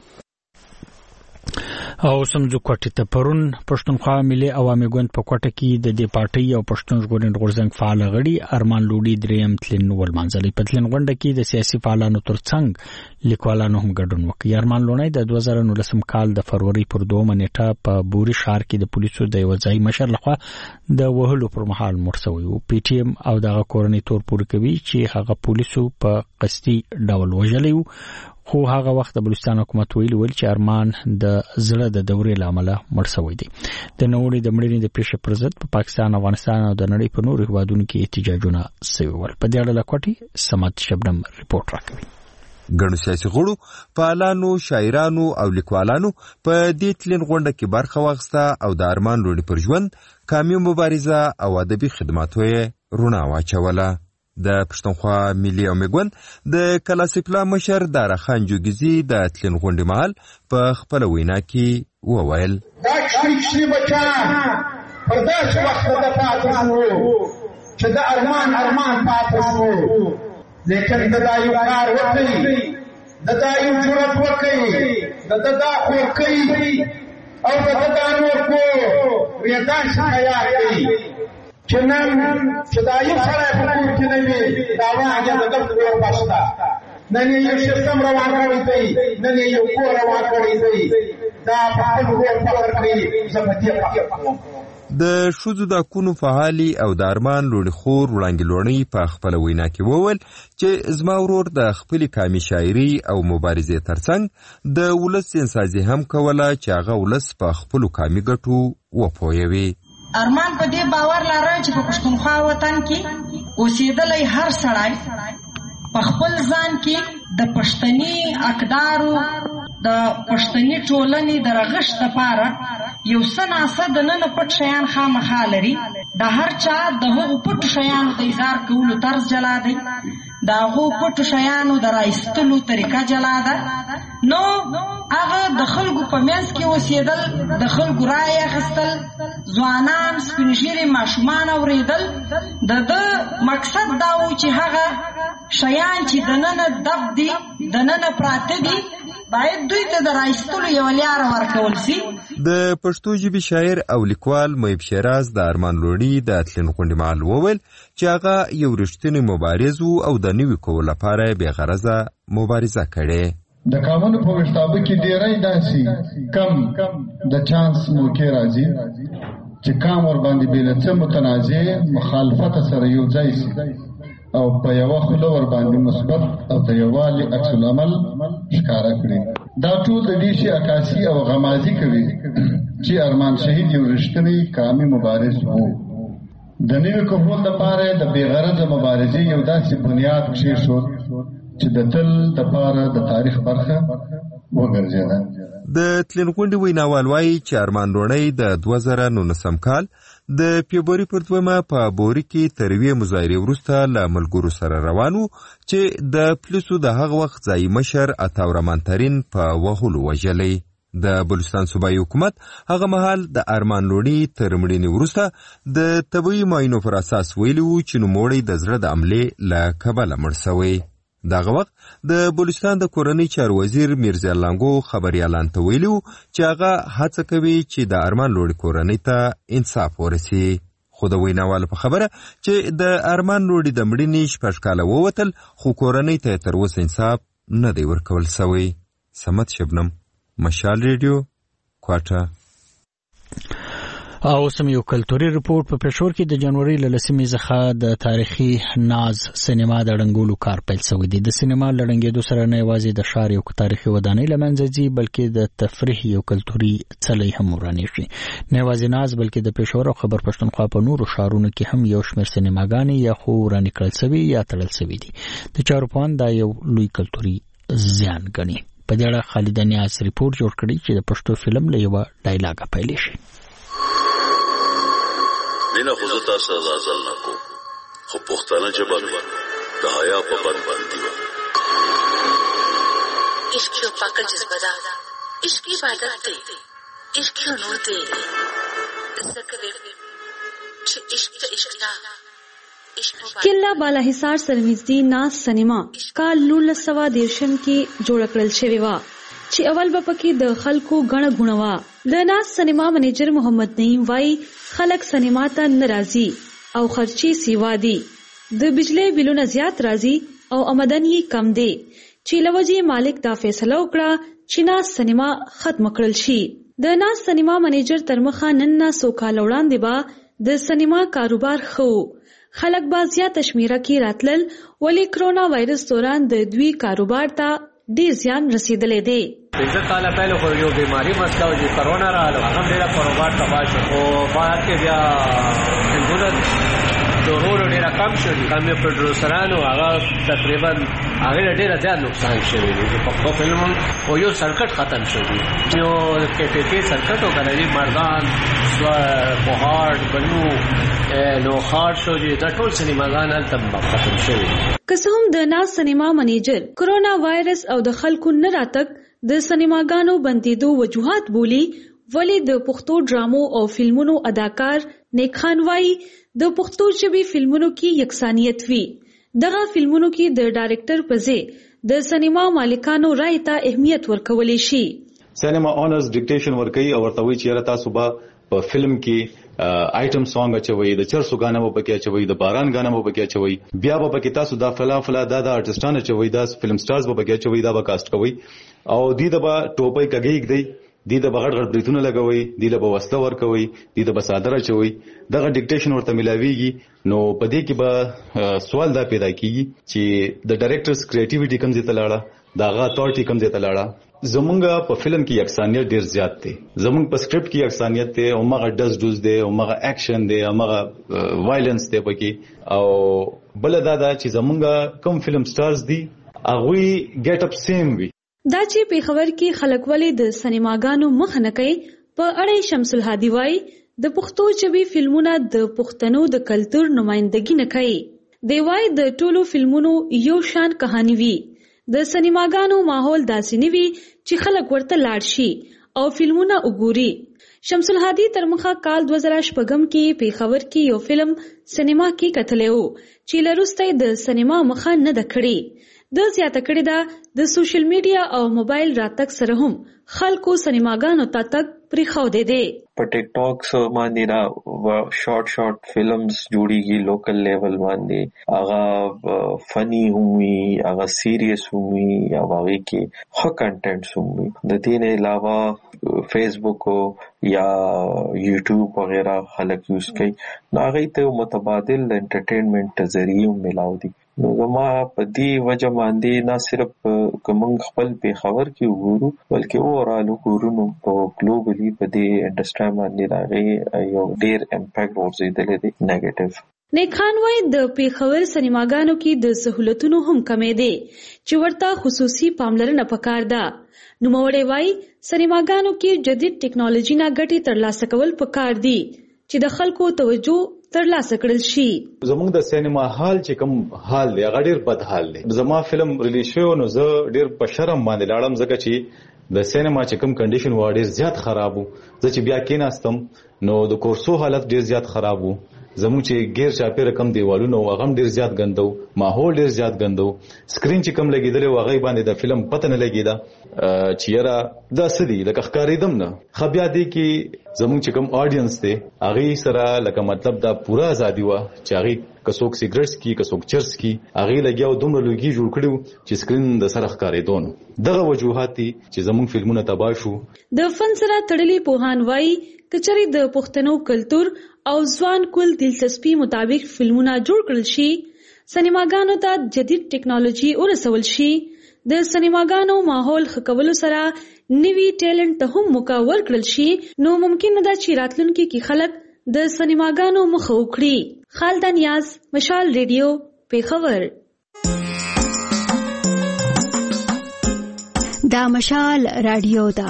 او سمجو کوټه ته پرون پښتونخوا ملي عوامي ګوند په کوټه کې د دې پارټي او پښتون ژغورنې غورځنګ فعال غړي ارمان لوډي دریم تلن ول منځلې په تلن غونډه کې د سیاسي فعالانو ترڅنګ لیکوالانو هم ګډون وکړ. ارمان لوډي د دوه زره نولسم کال د فروری پر دوه نیټه په بوري ښار کې د پولیسو د یو ځای مشر لخوا د وهلو پر مهال مړ شوی او پی ټی ایم او دغه کورنۍ تور پور کوي چې هغه پولیسو په قصدي ډول وژلی وو. خو هغه وخت د بلوچستان حکومت ویلي ول چې ارمان د زړه د دورې لامل مړ شوی دی. د نوړي د مړینې د پیښې پر ضد په پا پاکستان، افغانستان او د نړۍ په نورو هیوادونو کې احتجاجونه شوي ول. په دې اړه لکوټي سمات شبنم ریپورت راکوي. ګڼو سیاسي غړو، فعالانو، شاعرانو او لیکوالانو په دې تلین غونډه کې برخه واخیسته او د ارمان لوډي پر ژوند، قومي مبارزه او ادبي خدماتو یې رڼا واچوله. د پښتونخوا ملي عوامي ګوند د کلاسیکلا مشر دارا خان جوګیزي د تلین غونډې مهال په خپله وینا کې وویل: دا کښې بچیان پر داسې وخت د پاتې شو چې د ارمان ارمان پاتې شو، لیکن د دا یو کار وکړي، د دا یو جرأت وکړي، د دا دا خور کوي او د دا نور کو وی داسې خیال کوي چې نن چې دا یو سړی په کور کې نه وي دا واجه د دغه کور بسته نن یې یو سیستم روان کړی دی، نن یې یو کور روان کړی دی، دا په خپل کور فخر کوي. زه په دې فخر کوم. د ښځو د حقونو فعالي او د ارمان لوڼي خور وړانګې لوڼۍ په خپله وینا کې وویل چې زما ورور د خپلې قامي شاعري او مبارزې ترڅنګ د ولس انسازي هم کوله چې هغه ولس په خپلو قامي ګټو وپوهوي. ارمان په دې باور لري چې په پښتونخوا وطن کې اوسېدلی هر سړی په خپل ځان کې د پښتني اقدارو د پښتني ټولنې د رغښت لپاره یو څه ناڅه دننه پټ شیان خامخا لري. د هر چا د هغو پټو شیانو د اظهار کولو طرز جلا دی، د هغو پټو شیانو د رایستلو طریقه جلا ده. نو هغه د خلکو په منځ کې اوسېدل، د خلکو رایې اخیستل، ځوانان، سپین ږیري، ماشومان اورېدل، د ده مقصد دا و چې هغه شیان چې دننه دب دي، دننه پراته دي، باید دوی ته د رایستلو یوه لاره ورکول سي. د پښتو ژبې شاعر او لیکوال محب شیراز د ارمان لوډي د تلین غونډې مهال وویل چې هغه یو رښتینی مبارز و او د نوي کولو لپاره بې غرضه مبارزه کړې. د کامونو په ویښتابه کې ډېری داسې کم د چانس موقع راځي چې کام ورباندې بې له څه متنازع مخالفته سره یو ځای سي او په یوه خوله ورباندې مثبت او د یووالي عکس العمل ښکاره کړي. دا ټول د دې شي عکاسي او غمازي کوي چې ارمان شهید یو رښتینی قامي مبارز و. د نوي کهول لپاره د بې غرضه مبارزې یو داسې بنیاد کېښود چې د تل دپاره د تاریخ برخه وګرځېده. د تلین غونډې ویناوال وایي چې ارمان لوڼی د دوه زره نولسم کال د فبروري پر دویمه په بوري کې تر یوې مظاهرې وروسته له ملګرو سره روان و چې د پولیسو د هغه وخت ځایي مشر عطاء الرحمن ترین په وهلو وژلی. د بلوچستان صوبایي حکومت هغه مهال د ارمان لوڼي تر مړینې وروسته د طبي معاینو پر اساس ویلي و چې نوموړی د زړه د حملې له کبله مړ شوی. دغه وخت د بلوچستان د کورنۍ چارو وزیر میرزا لانګو خبریالان ته ویلي و چې هغه هڅه کوي چې د ارمان لوڼي کورنۍ ته انصاف ورسي. خو د ویناوالو په خبره چې د ارمان لوڼي د مړینې شپږ کاله ووتل خو کورنۍ ته تر اوسه انصاف نه دی ورکول شوی. سمت شبنم، مشال ریډیو، کوټه. او سم یو کلتوري رپورت په پېښور کې د جنوري له لسمې څخه د تاریخي ناز سینما د ړنګولو کار پیل شوی دی. د سینما لړنګېدو سره نه یوازې د ښار یو تاریخي ودانۍ له منځه ځي بلکې د تفریح یو کلتوري څلی هم ورانیږي. نه یوازې ناز بلکې د پېښور او خیبر پښتونخوا په نورو ښارونو کې هم یو شمېر سینماګانې یا خو ورانې کړل شوي یا تړل شوي دي. د چارو پوهان دا یو لوی کلتوري زیان ګڼي. په دې اړه خالد نیاز ریپورت جوړ کړی چې د پښتو فلم له یو ډایلاګ پیل شي. مینا خو زه تاسو غزل نه کوم، خو پښتانه ژبه مې د حیا په بند باندې وه. عشق یو پاکه جذبه ده، عشق عبادت دی، عشق یو نور دی. ځکه چې عشق ته عشق نه کله بالا حصار سرنږدې ناز سینما کال نولس سوه دیرشم کې جوړ کړل شوې وه چې اول به پکې د خلکو ګڼه ګوڼه وه. د ناز سینما منیجر محمد نعیم وایي خلک سینما ته نه راځي او خرچې سیوا دي، د بجلی بلونه زیات راځي او آمدن یې کم دی چې له وجې مالک دا فیصله وکړه چې ناز سینما ختم کړل شي. د ناز سینما منیجر تر مخه نن نه څو کاله وړاندې به د سینما کاروبار ښه و، خلک با زیاته شمیره کې راتلل، ولی کرونا وایرس دوران د دوی کاروبار ته ډیر زیان رسیدلی دی. پنځه کاله پهله خو یو بیماري مسله وه چې کرونا راغله، هغه ډېره کاروبار تباه شو، خو بعد کې بیا هندونه ډورولو ډېره کم شو دي، کم یې پروډوسرانو هغه تقریبا هغې له ډېره زیات نقصان شوی دی. پښتو فلم خو یو سرکټ ختم شو دي، یو کیفیتي سرکټ و که نه دي مردان پوهاړ بنو نو خاړ شو دي، دا ټول سینماګان هلته ختم شوي دي. که څه هم د ناز سینما منیجر کرونا وایرس او د خلکو نه راتګ د سینماګانو بندېدو وجوهات بولي، ولی د پښتو ډرامو او فلمونو اداکار نیک خان وایي د پښتو ژبې فلمونو کې یکسانیت وي. دغه فلمونو کې د ډایرکټر په ځای د سینما مالکانو رای ته اهمیت ورکولی شي. سینما اونرز ډیکټیشن ورکوي او ورته وایي چې یاره تاسو به په فلم کې آیټم سانګ اچوي، د چرسو غانا مو پکې اچوي، د باران غانا مو پکې اچوي، بیا به پکې تاسو دا فلا فلا دا د آرټسټان اچوي، دا فلم سټارز به پکې اچوي، دا به کاست کوي او دی د به ټوپۍ کګیګ دی، دی د بغړ غړ بریتونه لګوي، دی له وسله ورکوي، دی د بسادر اچوي، دغه ډیکټیشن ورته ملاويږي. نو په دې کې به سوال دا پیدا کیږي چې د ډایرکټرز کریټیویټي کوم ځای ته لاړه، داغه اتورټي کوم ځای ته لاړه. زمونږه په فلم کې یکسانیت ډیر زیات دی، زمونږ په سکرپټ کې یکسانیت دی، او مغه ډز ډوز دی، او مغه اکشن دی، او مغه وایلنس دی پکې. او بل دا دا چې زمونږه کوم فلم سټارز دي هغه ګیټ اپ سیم وي. دا چې په خبر کې خلک ولې د سینماګانو مخ نه کوي په اړه شمس الهادي وایي د پښتو ژبې فلمونه د پښتنو د کلچر نمائندګي نه کوي. دی وایي د ټولو فلمونو یو شان کہانی وي، د سینماګانو ماحول داسې نه وي چې خلک ورته لاړ شي او فلمونه وګوري. شمس الهادي تر مخه کال دوه زره شپږم کې پیښور کې یو فلم سینما کې کتلی و چې لروسته د سینما مخه نه ده کړې. د زیاته کړې ده د سوشل میډیا او موبایل راتګ سره هم خلکو سینماګانو ته تک پریښودې دي. په ټیک ټاک سره باندې دا شارټ شارټ فلمز جوړیږي لوکل لیول باندې، هغه فنی هم وي، هغه سیریس هم وي، او هغه کې ښه کنټینټ هم وي. د دې نه علاوه فیسبوک یا یوټیوب وغیرہ خلک یوز کوي، نو هغه ته متبادل انټرټینمنټ ذریعہ ملاو دي. نو زما په دې وجه باندې نه صرف کوم خپل پیښور کې وګورو بلکې اورال وګورو نو په ګلوبلی په دې انډستری باندې راغی یو ډیر امپیکټ ورزیدل دي نیگیټیو. نیک خان وایي د پیښور سینماګانو کې د سہولتونو هم کمې دي چې ورته خصوصي پاملرنه پکار ده. نوموړی وایي سینماګانو کې جدید ټیکنالوژي نه ګټې ترلاسه کول پکار دي چې د خلکو توجه ترلاسه کړل شي. زموږ د سینما حال چې کوم حال دی هغه ډیر بد حال دی. زما فلم ریلیز شو نو زه ډیر په شرم باندې لاړم ځکه چې د سینما چې کوم کنډیشن و ډیر زیات خراب وو. زه چې بیا کېناستم نو د کورسو حالت ډیر زیات خراب وو. زموږ چې غیر چاپی رقم دیوالونه او هغه ډیر زیات ګندو، ماحول ډیر زیات ګندو، سکرین چې کوم لګیدل او هغه باندې د فلم پته نه لګیدا چې یاره دا سدي لکه ښکاریدم نه. خو بیا دی کې زموږ چې کوم اډینس دی هغه سره لکه مطلب دا پورا ازادي و چې هغه کڅوک سیګریټس کی کڅوک چرس کی هغه لګیاو دومره لوګي جوړ کړو چې سکرین د سره ښکاریدون. دغه وجوهات چې زموږ فلمونه تباه شو. د فن سره تړلي پوهان وایي کچري د پښتنو کلچر او ځوان کول دلچسپي مطابق فلمونه جوړ کړل شي، سینماګانو ته جدید ټیکنالوژي ورسول شي، د سینماګانو ماحول ښه کولو سره نوي ټیلنټ ته هم موقع ورکړل شي، نو ممکن ده چې راتلونکي کې خلک د سینماګانو مخه وکړي. خالد نیاز، مشال ریډیو، پیښور. دا دا مشال رادیو ده.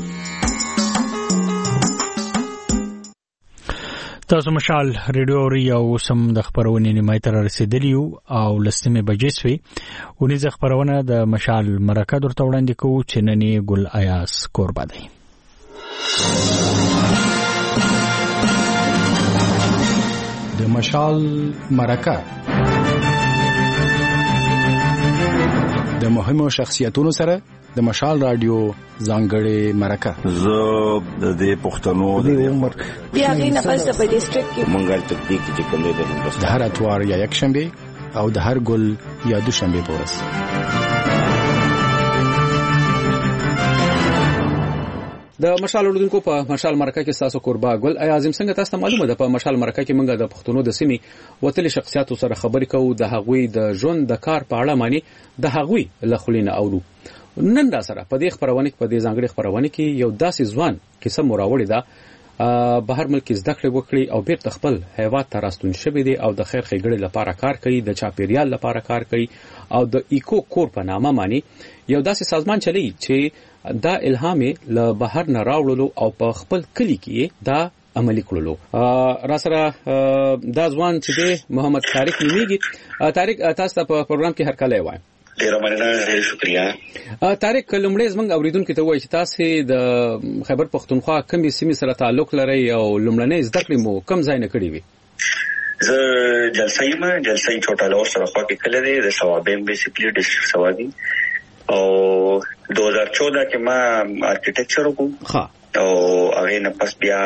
تاسو مشال ریډیو اوري او سم د خبرونې نیمه تر رسیدلی او لسمه بجې سوي ونیز خبرونه د مشال مرکه درته وړاندې کوو چې نننی ګل ایاس قربا دی. د مشال مرکه د مهمو شخصیتونو سره د مشال رادیو ځانګړې مرکه. زه د دې پښتنو د عمر بیا غي نه پس په ډیسټریکټ کې مونږه تطبیق چې کوم دی د هر اتوار یا یک شنبه او د هر ګل یا دو شنبه په ورځ. د مشال اردوونکو په مشال مرکه کې تاسو قربا ګل اعظم څنګه تاسو ته معلومه ده په مشال مرکه کې مونږه د پښتنو د سیمې وتلي شخصیتو سره خبرې کوو د هغوی د ژوند د کار په اړه معنی د هغوی لخلینه اورو. نن دا سره په دې خبرونه کې په دې ځانګړي خبرونه کې یو داسې ځوان کیسه مراوړی ده بهر ملک زده کړې وکړي او بیرته خپل هیواد ته راستون شوی دی او د خیر ښېګړې لپاره کار کوي، د چاپیریال لپاره کار کوي او د ایکو کور په نامه معنی یو داسې سازمان چلی چې دا الهام له بهر نه راوړلو او په خپل کلی کې دا عملی کړلو. را سره دا ځوان چې دی محمد طارق نیمیږي. طارق تاسو په پروګرام کې هر کله وایم. ډیر مننه، ډیر شکریا. طارق لومړی زموږ اوریدونکو ته وایي چې تاسو د خیبر پختونخوا کومې سیمې سره تعلق لرئ او لومړنۍ زده کړې مو کوم ځای نه کړې وي؟ زه جلسه یم، جلسه چوټا لور سره خوا کې کله دی د ثوابین بیسیکلی ډیسټریکټ ثوابین او دو هزار چودہ کې ما آرکیټیکچر وکړ. ها او هغه نه پس بیا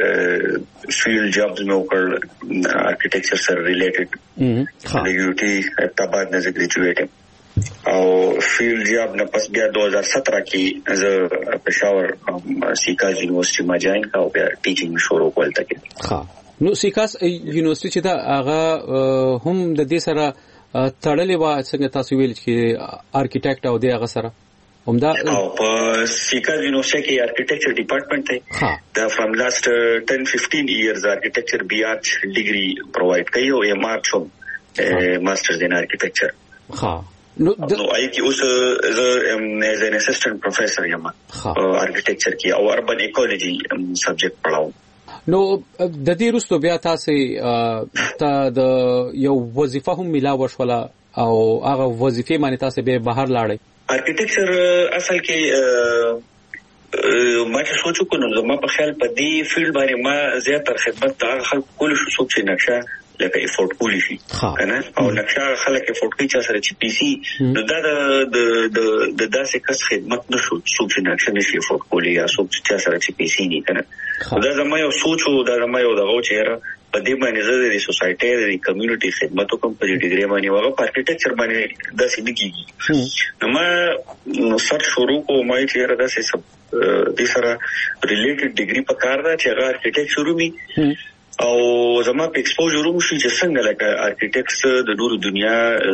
فیلډ جابز مې وکړ آرکیټیکچر سره ریلیټډ د یو ټي ابتاباد نه ګریجویټ او فیلډ جاب نه پس بیا دو هزار سترہ کې زه پېښور سیکاز یونیورسيټي ما جوائن کا او بیا ټیچینګ شروع کول تکي. ها نو سیکاز یونیورسيټي چې دا هغه هم د دې سره تړلې و څنګه تاسو ویل چې آرکیټیکټ او د هغه سره همدا او په سیکاز یونیورسيټي کې آرکیټیکچر ډپارټمنټ دی. دا فرام لاست ټن ففټین ایئرز آرکیټیکچر بي آرچ ډیګري پرووایډ کوي او ایم آر چوم ماسترز ان آرکیټیکچر. ها نو آی کی اوس زه ام ایز ان اسسټنټ پروفیسور یم آرکیټیکچر کې او اربن ایکولوژي سبجیکټ پڑھاوم. نو د دې وروسته بیا تاسو ته د یو وظیفه هم ملاوه شوله او هغه وظیفه باندې تاسو به بهر لاړئ. آرکیټیکچر اصل کې ما چې سوچ وکړم زما په خیال په دې فیلډ باندې ما زیاتره خدمت د خلکو کول شو څوک چې نقشه لکه افورد کولی شي کنه او نقشه خلک افورد کوي چې سره چې پی سي نو دا د د د داسې کس خدمت نشو څوک چې نقشه نشي افورد کولی یا څوک چې سره چې پی سي نه کنه. دا زما یو سوچ او دا زما یو دغه چیرې په دې باندې زه د سوسایټي د کمیونټي خدمت کوم په دې ډیګري باندې وغه په آرکیټیکچر باندې داسې نه کیږي. نو ما سر شروع کوم ما چې داسې سب د سره ریلیټډ ډیګري په کار دا چې هغه آرکیټیکچر ومي او زما په ایکسپوژر هم شي چې څنګه لکه آرکیټیکټس د نورو دنیا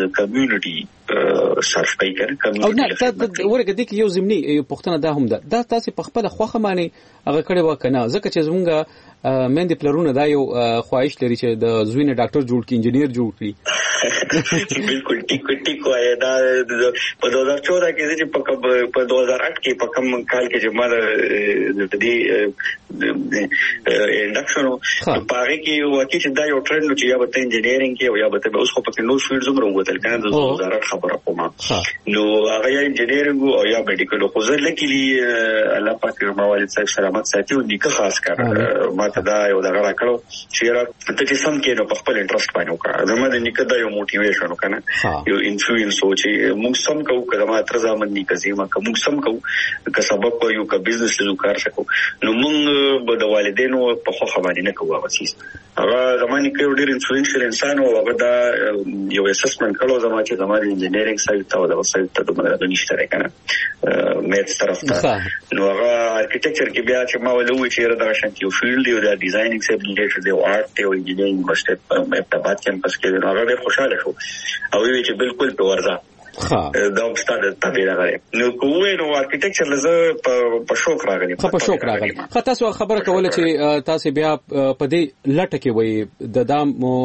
کمیونټي صرف کوي کنه. او نه دا ورګه د یو زمینی پښتنه دا هم ده دا تاسو په خپل خوخه معنی هغه کړي وکنه ځکه چې زمونږ مندي پلرونه دا یو خواهش لري چې د زوینه ډاکټر جوړ کړي، انجنیر جوړ کړي. بالکل ټیک ټیک وای دا په دو هزار چودہ کې چې په دو هزار آٹھ کې په کوم کال کې چې ما د دې انډکشن پاره کې وکی چې دا یو ټرند چې یا به انجنیرینګ کې او یا به اوس خو په نو فیلډ زموږ وروتل کنه د دو هزار آٹھ خبره کوم نو هغه یا انجنیرینګ او یا میډیکل خو زه لکلی الله پاک ما والد صاحب سلامت ساتي او نیکه خاص کړ ما ته دا یو دغه راکړو چې را ته چې سم کې نو په خپل انټرست باندې وکړه زما د نیکه دا یو موټیویشن وکنه یو انفلوئنس او چې موږ سم کوو کله ما تر ځامن نیکه زما کوم سم کوو که سبب کو یو که بزنس له کار شکو نو موږ به د والدینو په خو خبرې نه کوو واسیس هغه زماني کې ډېر انفلوئنشل انسان او هغه دا یو اسسمنت کړو زما چې زما د انجینیرینګ سایت او د وسایل ته د مدرسې نشته راکنه میتھ طرف ته نو هغه آرکیټیکچر کې بیا چې ما ولوي چې دا شانتي فیلډ دی د ډیزاینینګ سره ریلیټډ دی او آرټ دی او انجینیرینګ مشته په ابتدات کیمپس کې نو هغه خوشاله شو او وی چې بالکل په ورځه ها دا ستاره تابع راغلی نو کوی نو آرکیټیکچر لزه په شوق راغلی په شوق راغلی. خو تاسو خبره کوله چې تاسو بیا په دې لټه کې وای د دام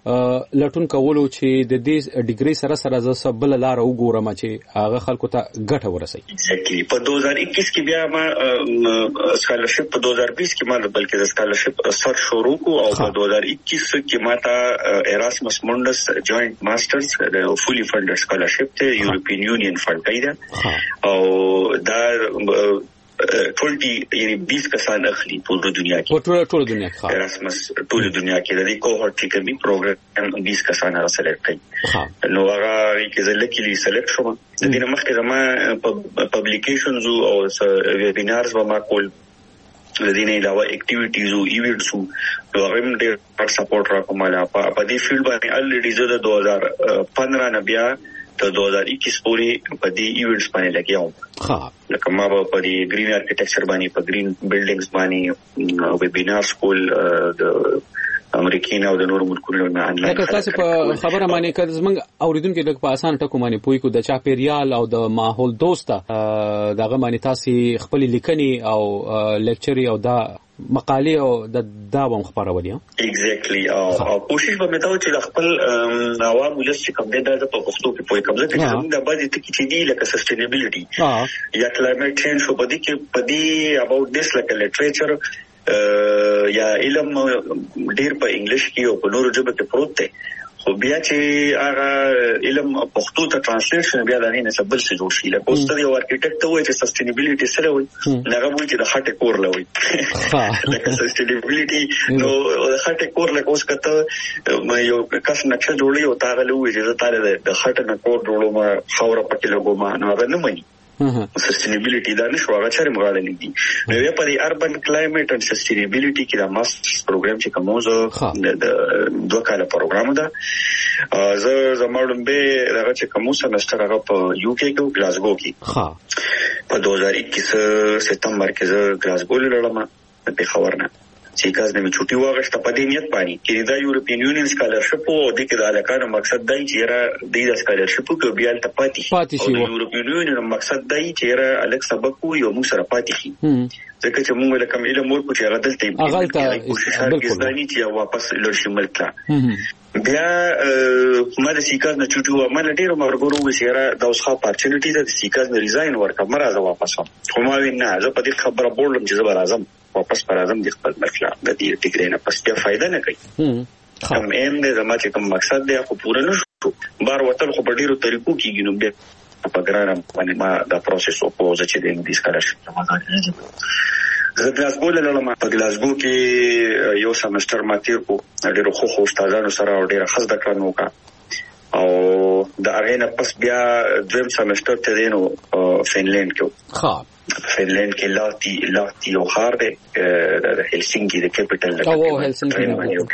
لټون کولو چې د دې ډیګري سره سره ز سبل لار وګورم چې هغه خلکو ته ګټه ورسي. ایگزیکټلی په دو هزار اکیس کې بیا ما سکالرشپ په دو هزار بیس کې ما بلکې د سکالرشپ سر شروع کو او په دو هزار اکیس کې ما ته ایراسمس مونډس جوائنٹ ماسترز د فولي فندډ سکالرشپ ته یورپین یونین فند کړی او دا ټولټي یعنی بیس کسان اخلي ټول دنیا کې ټول ټول دنیا کې ایراسمس ټول دنیا کې د دې کوهورټ کې کومي پروګرام بیس کسان را سلیکټ کړي نو هغه کې زه لکلی سلیکټ شوم د دې مخکې زما پبلیکیشنز او ویبینارز و ما کول لدينا علاوه اکټیویټیز او ایونټس نو هغه هم ډېر سپورټ راکوماله په دې فیلډ باندې الریډي زه د دو هزار پندرہ نه بیا ته دو هزار اکیس پورې په دې ایونټس باندې لګیاو ها لکه ما په دې گرین آرکیټیکچر باندې په گرین بلډینګز باندې ویبینار سکول د امریکین او د نورو ملکونو نه انلاین لکه تاسو په خبره باندې کړه زمنګ اوریدونکو د په اسان ټکو باندې پوي کو د چاپیریال او د ماحول دوسته دغه باندې تاسو خپل لیکني او لیکچري او دا مقالې او د داوم خبرولې ایگزیکټلی او کوشش به متاو چې خپل عوام ولس چې کوم د په پښتو کې پوي کوم ځکه چې موږ د باندې ټکی چې دی لکه سسټینبیلیټي یا کلایمټ چینج په دې کې په دې اباوت دیس لکه لټریچر یا علم ډیر په انګلیش کې او په نورو ژبو کې پروت دی خو بیا چې هغه علم پښتو ته ترانسلیشن بیا د نه سبل څه جوړ شي لکه اوس ته یو آرکیټیکټ ته وایي چې سسټینبیلیټي سره وایي هغه وایي چې د خټه کور لوي لکه سسټینبیلیټي نو د خټه کور لکه اوس کته یو کس نقشه جوړي او تاغه لوي چې تاله د خټه نه کور جوړو ما خوره پکې لګوم نو هغه نه مانی سسټینبیلیټي دا نشو هغه چره مغاله لیدي نو بیا په اربن کلایمټ او سسټینبیلیټي کې دا ماسترز پروګرام چې کومه د دوه کاله پروګرام ده زه زموږ به هغه چې کومه سمستر هغه په یو کې کې ګلاسګو کې ها په دو هزار اکیس سپتمبر کې زه ګلاسګو لړم په خبرنه چې کاز نه چټي واغشت په دې نیت باندې کې دا یورپین یونین سکالرشپ او د کې د علاقانو مقصد دی چې را د سکالرشپ کې بیا ته پاتې شي او یورپین یونین مقصد دی چې را الک سبق یو موږ سره پاتې شي ځکه چې موږ له کوم علم ورکو چې هغه دلته هغه کوشش کوي ځاني چې واپس لړشي ملک بیا کومه د سیکاز نه چټي و ما ډیرو مرګورو وسیره د اوسه اپورتونټی د سیکاز نه ریزاین ورکړه مرزه واپس هم ما وینا زه په دې خبره بولم چې زه راځم واپس پر اعظم د خپل مطلب د دې ټیګرې نه پس بیا فائدہ نه کوي هم ایم دې زما چې کوم مقصد دی خو پوره نشو بار وتل خو په ډیرو طریقو کېږي نو بیا په ګرانم باندې ما دا پروسس او پوزه چې د انګلیس سکالرشپ زه ګلاسګو لړم په ګلاسګو کې یو سمستر ما تیر کو ډیرو خو خو استادانو سره ډیره خزده کړنو کا او د اغه نه پس بیا دویم سمستر ته دینو فینلند کې ها فینلند کې لاتی لاتی او خار دی د هلسینکی د کیپټل او هلسینکی یو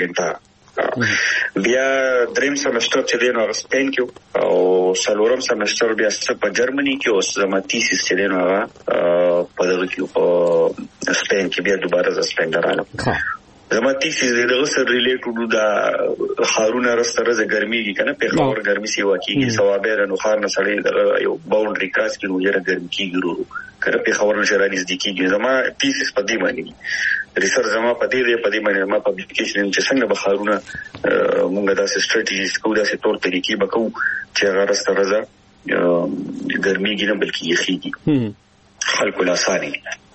کې بیا دریم سمستر چې دینو سپین کې او سلورم سمستر بیا په جرمني کې او زما تیسیس چې دینو هغه په دغه کې په سپین کې بیا دوباره ز سپین درالم زما تیسیس دغه سره ریلیټډ دا خارونه رستره ز ګرمي کې کنه په خور ګرمي سی واکیږي ثوابه نو خار نه سړی یو باونډري کراس کې نو یې ګرمي کیږي ورو کړه په خبرو سره نږدې کیږي زما تیسیس په دې باندې ریسرچ زما په دې په دې باندې ما پبلیکیشن چې څنګه بخارونه مونږه داسې سټریټیجیز کوو داسې تور طریقې بکو چې هغه راسته راځه ګرمي کې نه بلکې یخیږي خلکو لاساني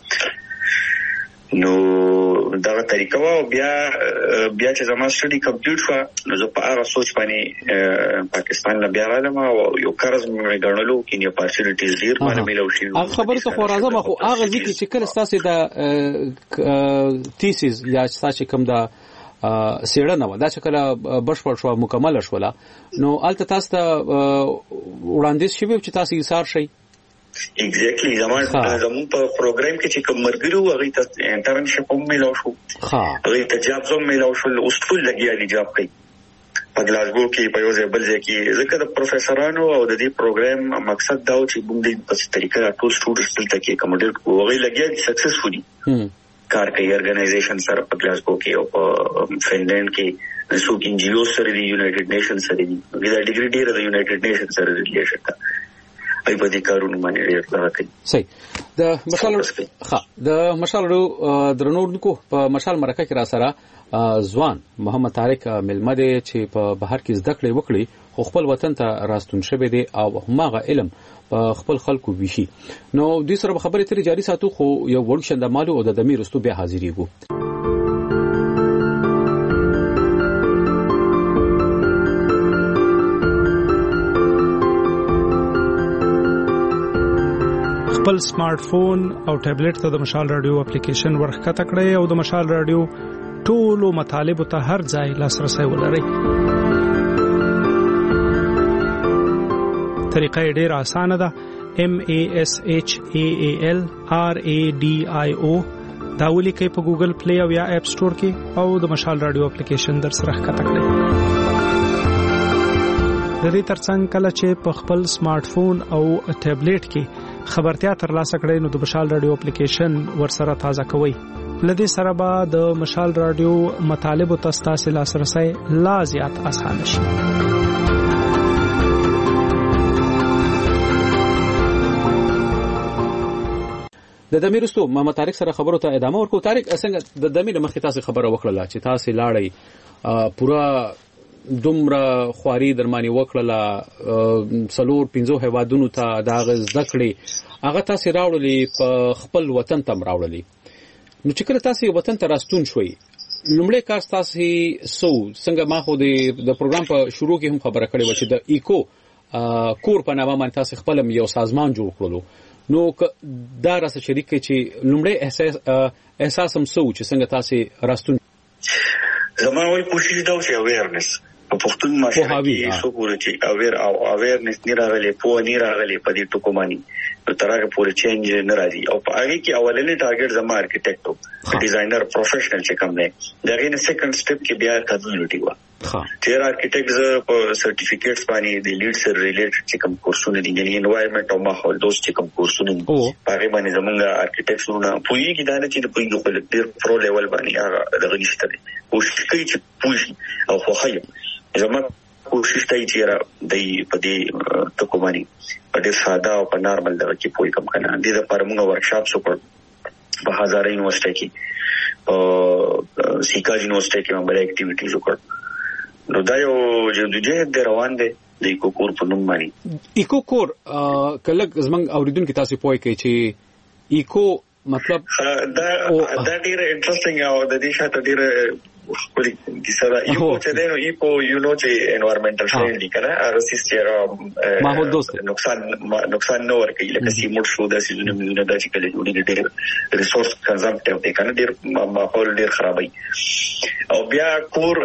نو دا طریقه وا بیا بیا چې زما سټډي کمپلیټ شو نو زه په هغه سوچ باندې پاکستان نه بیا راغلم او یو قرض مې غنلو کې نه اپورتونټیز ډیر باندې ملو شي هغه خبره ته خو راځم خو هغه ځکه چې کله تاسو د تیسیس یا تاسو کوم دا سیړنه و دا چې کله بشپړ شو مکمل شو نو الته تاسو وړاندیز شوی چې تاسو یې سار شي ایگزیکټلی زموږ زموږ په پروګرام کې چې کوم مرګرو هغه ته انټرنشپ هم ملو شو هغه ته جاب هم ملو شو او ټول لګیا دي جاب کوي په ګلاسګو کې په یو ځای بل ځای کې ځکه د پروفیسورانو او د دې پروګرام مقصد دا و چې موږ د په طریقه ټول سټوډنټس دلته کې کومډیټ کوو هغه لګیا دي سکسسفولي کار کوي ارګنایزیشن سره په ګلاسګو کې او په فنلند کې څوک انجیو سره دی یونایټډ نیشن سره دی دا ډیګری ډیر د یونایټډ نیشن سره ریلیشن ده ای په دې کارونه باندې ډیر کار کوي. صحیح. د مشال ها د مشال درنوونکو په مشال مرکه کې را سره ځوان محمد طارق ملمده چې په بهر کې زده کړې وکړي خو خپل وطن ته راستون شوی دی او هماغه علم په خپل خلکو ویشي. نو دوی سره خبرې ترې جاري ساتو خو یو وړ شند مالو او د دمیر رستو بیا حاضرېږو. خپل سمارټ فون او ټابلیټ ته د مشال رادیو اپلیکیشن ورخکته کړئ او د مشال رادیو ټولو مطالبو ته هر ځای لاسرسي ولرئ. طریقه ډېر اسانه ده. M A S H A A L R A D I O دا ولیکئ په ګوګل پلی او یا اپ سٹور کې او د مشال رادیو اپلیکیشن در سره ښکته کړئ. د دې ترڅنګ کله چې په خپل سمارټ فون او ټابلیټ کې خبرتیا ترلاسه کړئ نو د مشال رادیو اپلیکیشن ورسره تازه کوئ. لدې سره به د مشال رادیو مطالبو ته ستاسو لاسرسي لا زیات اسانه شي. د دمیرستو محمد طارق سره خبرو ته ادامه ورکو. طارق څنګه د دمیر مخې تاسو خبره وکړه چې تاسو لاړی پورا دومره خواري درمانی وکړه سلور پنځو هوادونو ته دا غزدکړي هغه تاسو راوړلې په خپل وطن ته راوړلې. نو چې کله تاسو وطن ته راستون شوي لومړی کار تاسو سو څنګه ما خو د پروګرام په شروع کې هم خبره کړې و چې د ایکو کور په نامه باندې تاسو خپل یو سازمان جوړ کړلو. نو دا راس شریک چې لومړی احساس احساس هم سو چې څنګه تاسو راستون. زما ول کوشش دا چې اویرنس په پښتون معاشره کې څو پورې چې اویر او اویرنس نه راغلي په نه راغلي په دې ټکو باندې نو ترغه پورې چینج نه راځي. او په هغه کې اولنې ټارګټ زما ارکیټیکټ ډیزاینر پروفیشنل چې کوم دی دا غي نه سیکنډ سټپ کې بیا کمیونټي وا چې ارکیټیکټ په سرټیفیکټس باندې د لیډ سره ریلیټډ چې کوم کورسونه دي یعنی انوایرنمنت او ماحول دوست چې کوم کورسونه دي هغه باندې زمونږ ارکیټیکټونه پوي کې دا نه چې د پوي په ډیر پرو لیول باندې هغه دغه نشته دي. کوشش کوي چې پوي او خو خیم زما کوشش کوي چې د په دې ټکو باندې په دې ساده او په نارمل دغه کې پوي کم کنه. د دې لپاره موږ ورکشاپ وکړ په هزاره یونیورسيټي کې او سیکا یونیورسيټي کې موږ اکټیویټیز وکړ. نو دا یو جدوجہد دی روان دی د ایکو کور په نوم باندې. ایکو کور کله زمنګ اوریدونکو تاسو پوي کوي چې ایکو مطلب دا دا ډیر انټرېسټینګ او د دې شاته ډیر خپل کیسه دا ایکو چې دی نو ایکو یو نو چې انوایرنمنټل فرندلی کنه ار سیستم ماحول دوست نقصان نقصان نه ورکوي لکه سیموټ شو د سيزونه مزونه د چې کله جوړي ډېر ریسورس کنزمپټیو دی کنه ډېر ماحول ډېر خرابوي. او بیا کور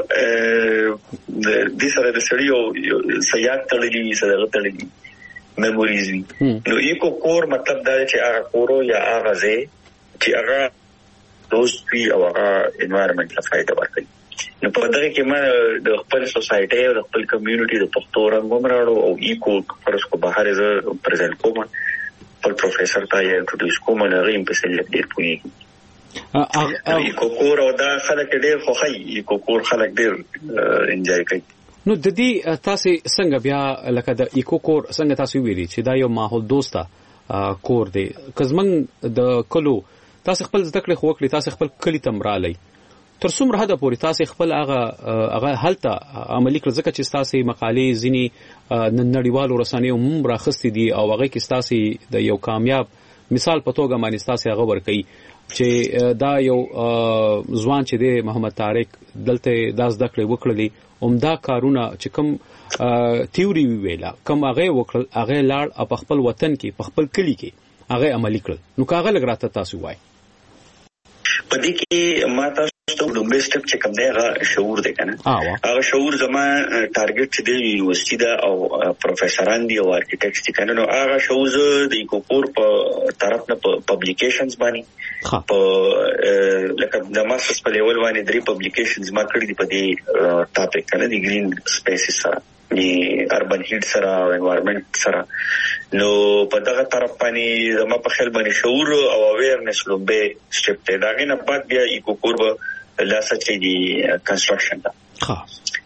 د سره د سړیو سیاحت تړلې سره تړلې میموریز وي. نو ایکو کور مطلب دا چې هغه کورو یا هغه ځای چې هغه دوست وي او هغه انوایرنمنت له فائدہ ورکوي. نو په دغه کې ما د خپل سوسایټي او د خپل کمیونټي د پښتو رنګوم راړو او ایکو پرسکو بهر ز پرزنټ کوم په پروفیسور ته یې انټروډیوس کوم نه غیم په سلیک ډیر پوي. ایکو کور او دا خلک ډیر خوخي ایکو کور خلک ډیر انجوای کوي. نو د دې تاسو څنګه بیا لکه د ایکو کور څنګه تاسو ویلي چې دا یو ماحول دوسته کور دی کزمن د کلو تاسو خپل ذکر خو وکړي تاسو خپل کلی تمرالي تر څومره حد پورې تاسو خپل هغه هغه حالت عملی کړ ځکه چې تاسو مقالې ځینی نړیوالو رسنیو هم راخستې دي او هغه کې تاسو د یو کامیاب مثال په توګه باندې تاسو هغه ورکړي چې دا یو ځوان چې دی محمد طارق دلته داس دکړې وکړلې عمده کارونه چې کوم تیوري ویلا کوم هغه وکړل هغه لاړ په خپل وطن کې په خپل کلی کې هغه عملی کړل. نو کاغه لګراته تاسو وای پدې کې ما تاسو ته د بیسټ چې کوم دی هغه شعور دی کنه هغه شعور زما ټارګټ چې دی یونیورسيټي دا او پروفیسوران دی او ارکیټیکټس دي کنه. نو هغه شعور د ایکوپور په طرف نه پبلیکیشنز باندې په لکه د ماسترز په لیول باندې درې پبلیکیشنز ما کړې دي په دې ټاپک کنه دی گرین سپیسز سره دی اربن هیټ سره او انوایرنمنت سره. نو په دغه طرف باندې زما په خیال باندې شعور او اویرنس لو به سټپ ته دا غنه بعد بیا ایکو کور به لاسه چې دی کنستراکشن دا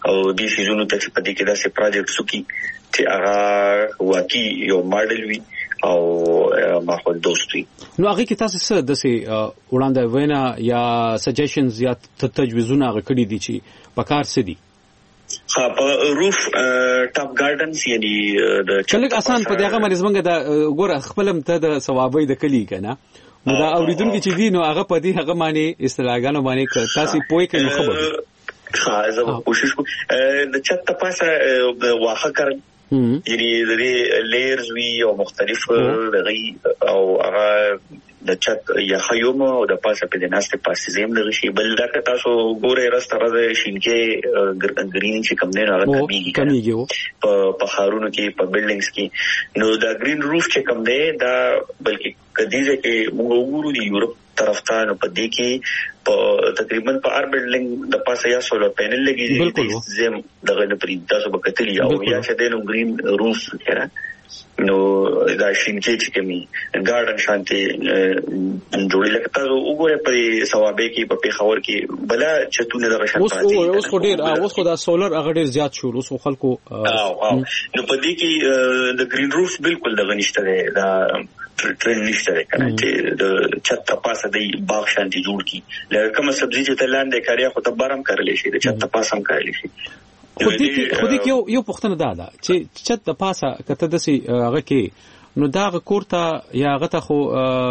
او د سيزونو ته چې په دې کې داسې پروجیکټ سکی چې هغه واقعي یو ماډل وي او ماحول دوست وي. نو هغه کې تاسو څه د سي وړاندې وینا یا سجیشنز یا تجویزونه هغه کړی دي چې په کار څه دي؟ ها په روف ټاپ ګارډنز یعنی د چلګ آسان په دغه باندې زمونږ د ګوره خپلم ته د ثوابي د کلی کنه نو دا اوریدونکو چې دي نو هغه په دې هغه باندې اصطلاحګانو باندې تاسو پوي کړئ خبر ها زه کوشش کوم د چت پاسه واخه کړم یعنی د دې لیرز وی او مختلف لغي او هغه د چت یا خیوم او د پاسه په دناسته پاسه زم لغي شي بل دا تاسو ګوره راستره د شینکې ګرین چې کم نه راغلی کمیږي په خارونو کې په بلډینګز کې نو دا ګرین روف چې کم دی دا بلکې کدیږي چې موږ وګورو د یورپ طرف ته نو په دې کې په تقریبا په ار بلډینګ د پاسه یا سولر پینل لګي دي زم دغه نه پرې تاسو به کتلی او یا چې د نو ګرین روف کړه نو دا شینکې چې کمی ګارډن شانتي جوړی لکه تاسو وګوره په ثوابه کې په پیښور کې بلا چتونه دغه شان پاتې اوس خو ډیر اوس خو دا سولر هغه ډیر زیات شو اوس خلکو نو په دې کې د ګرین روف بالکل دغه نشته دا ټرند نشته کنه چې د چت پاسه د باغ شانتي جوړ کی لکه کوم سبزی چې تلاندې کاریا خو ته بارم کړلې شي د چت پاسه هم کړلې شي خو دې کې خو دې کې یو یو پوښتنه ده دا چې چت د پاسه کته د سي هغه کې نو دا کوړه یا هغه ته خو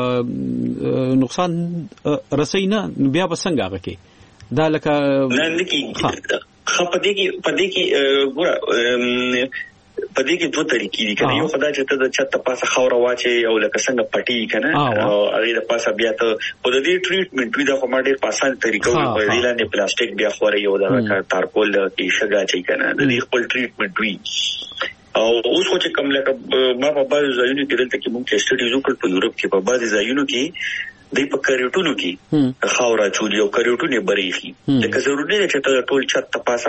نقصان رسینا بیا بسنګ هغه کې دا لکه نه نه کې خپدې کې پدې کې ګوره پدې کې دوه طریقې دي کنه یو خدای چې ته د چت پاسه خاور واچي او لکه څنګه پټي کنه او هغه د پاسه بیا ته په دې ټریټمنټ وی دا کومه ډېر پاسان طریقو په دې لاندې پلاستیک بیا خوري یو دا تارپول کې شګه چي کنه د دې خپل ټریټمنټ وی او اوس خو چې کوم لکه ما په بعض ځایونو کې دلته کې موږ سټډیز وکړ په یورپ کې په بعض ځایونو کې د په کریټونو کې خاورا چولي او کریټونه بریخي لکه ضروري ده چې ته ټول چت پاسه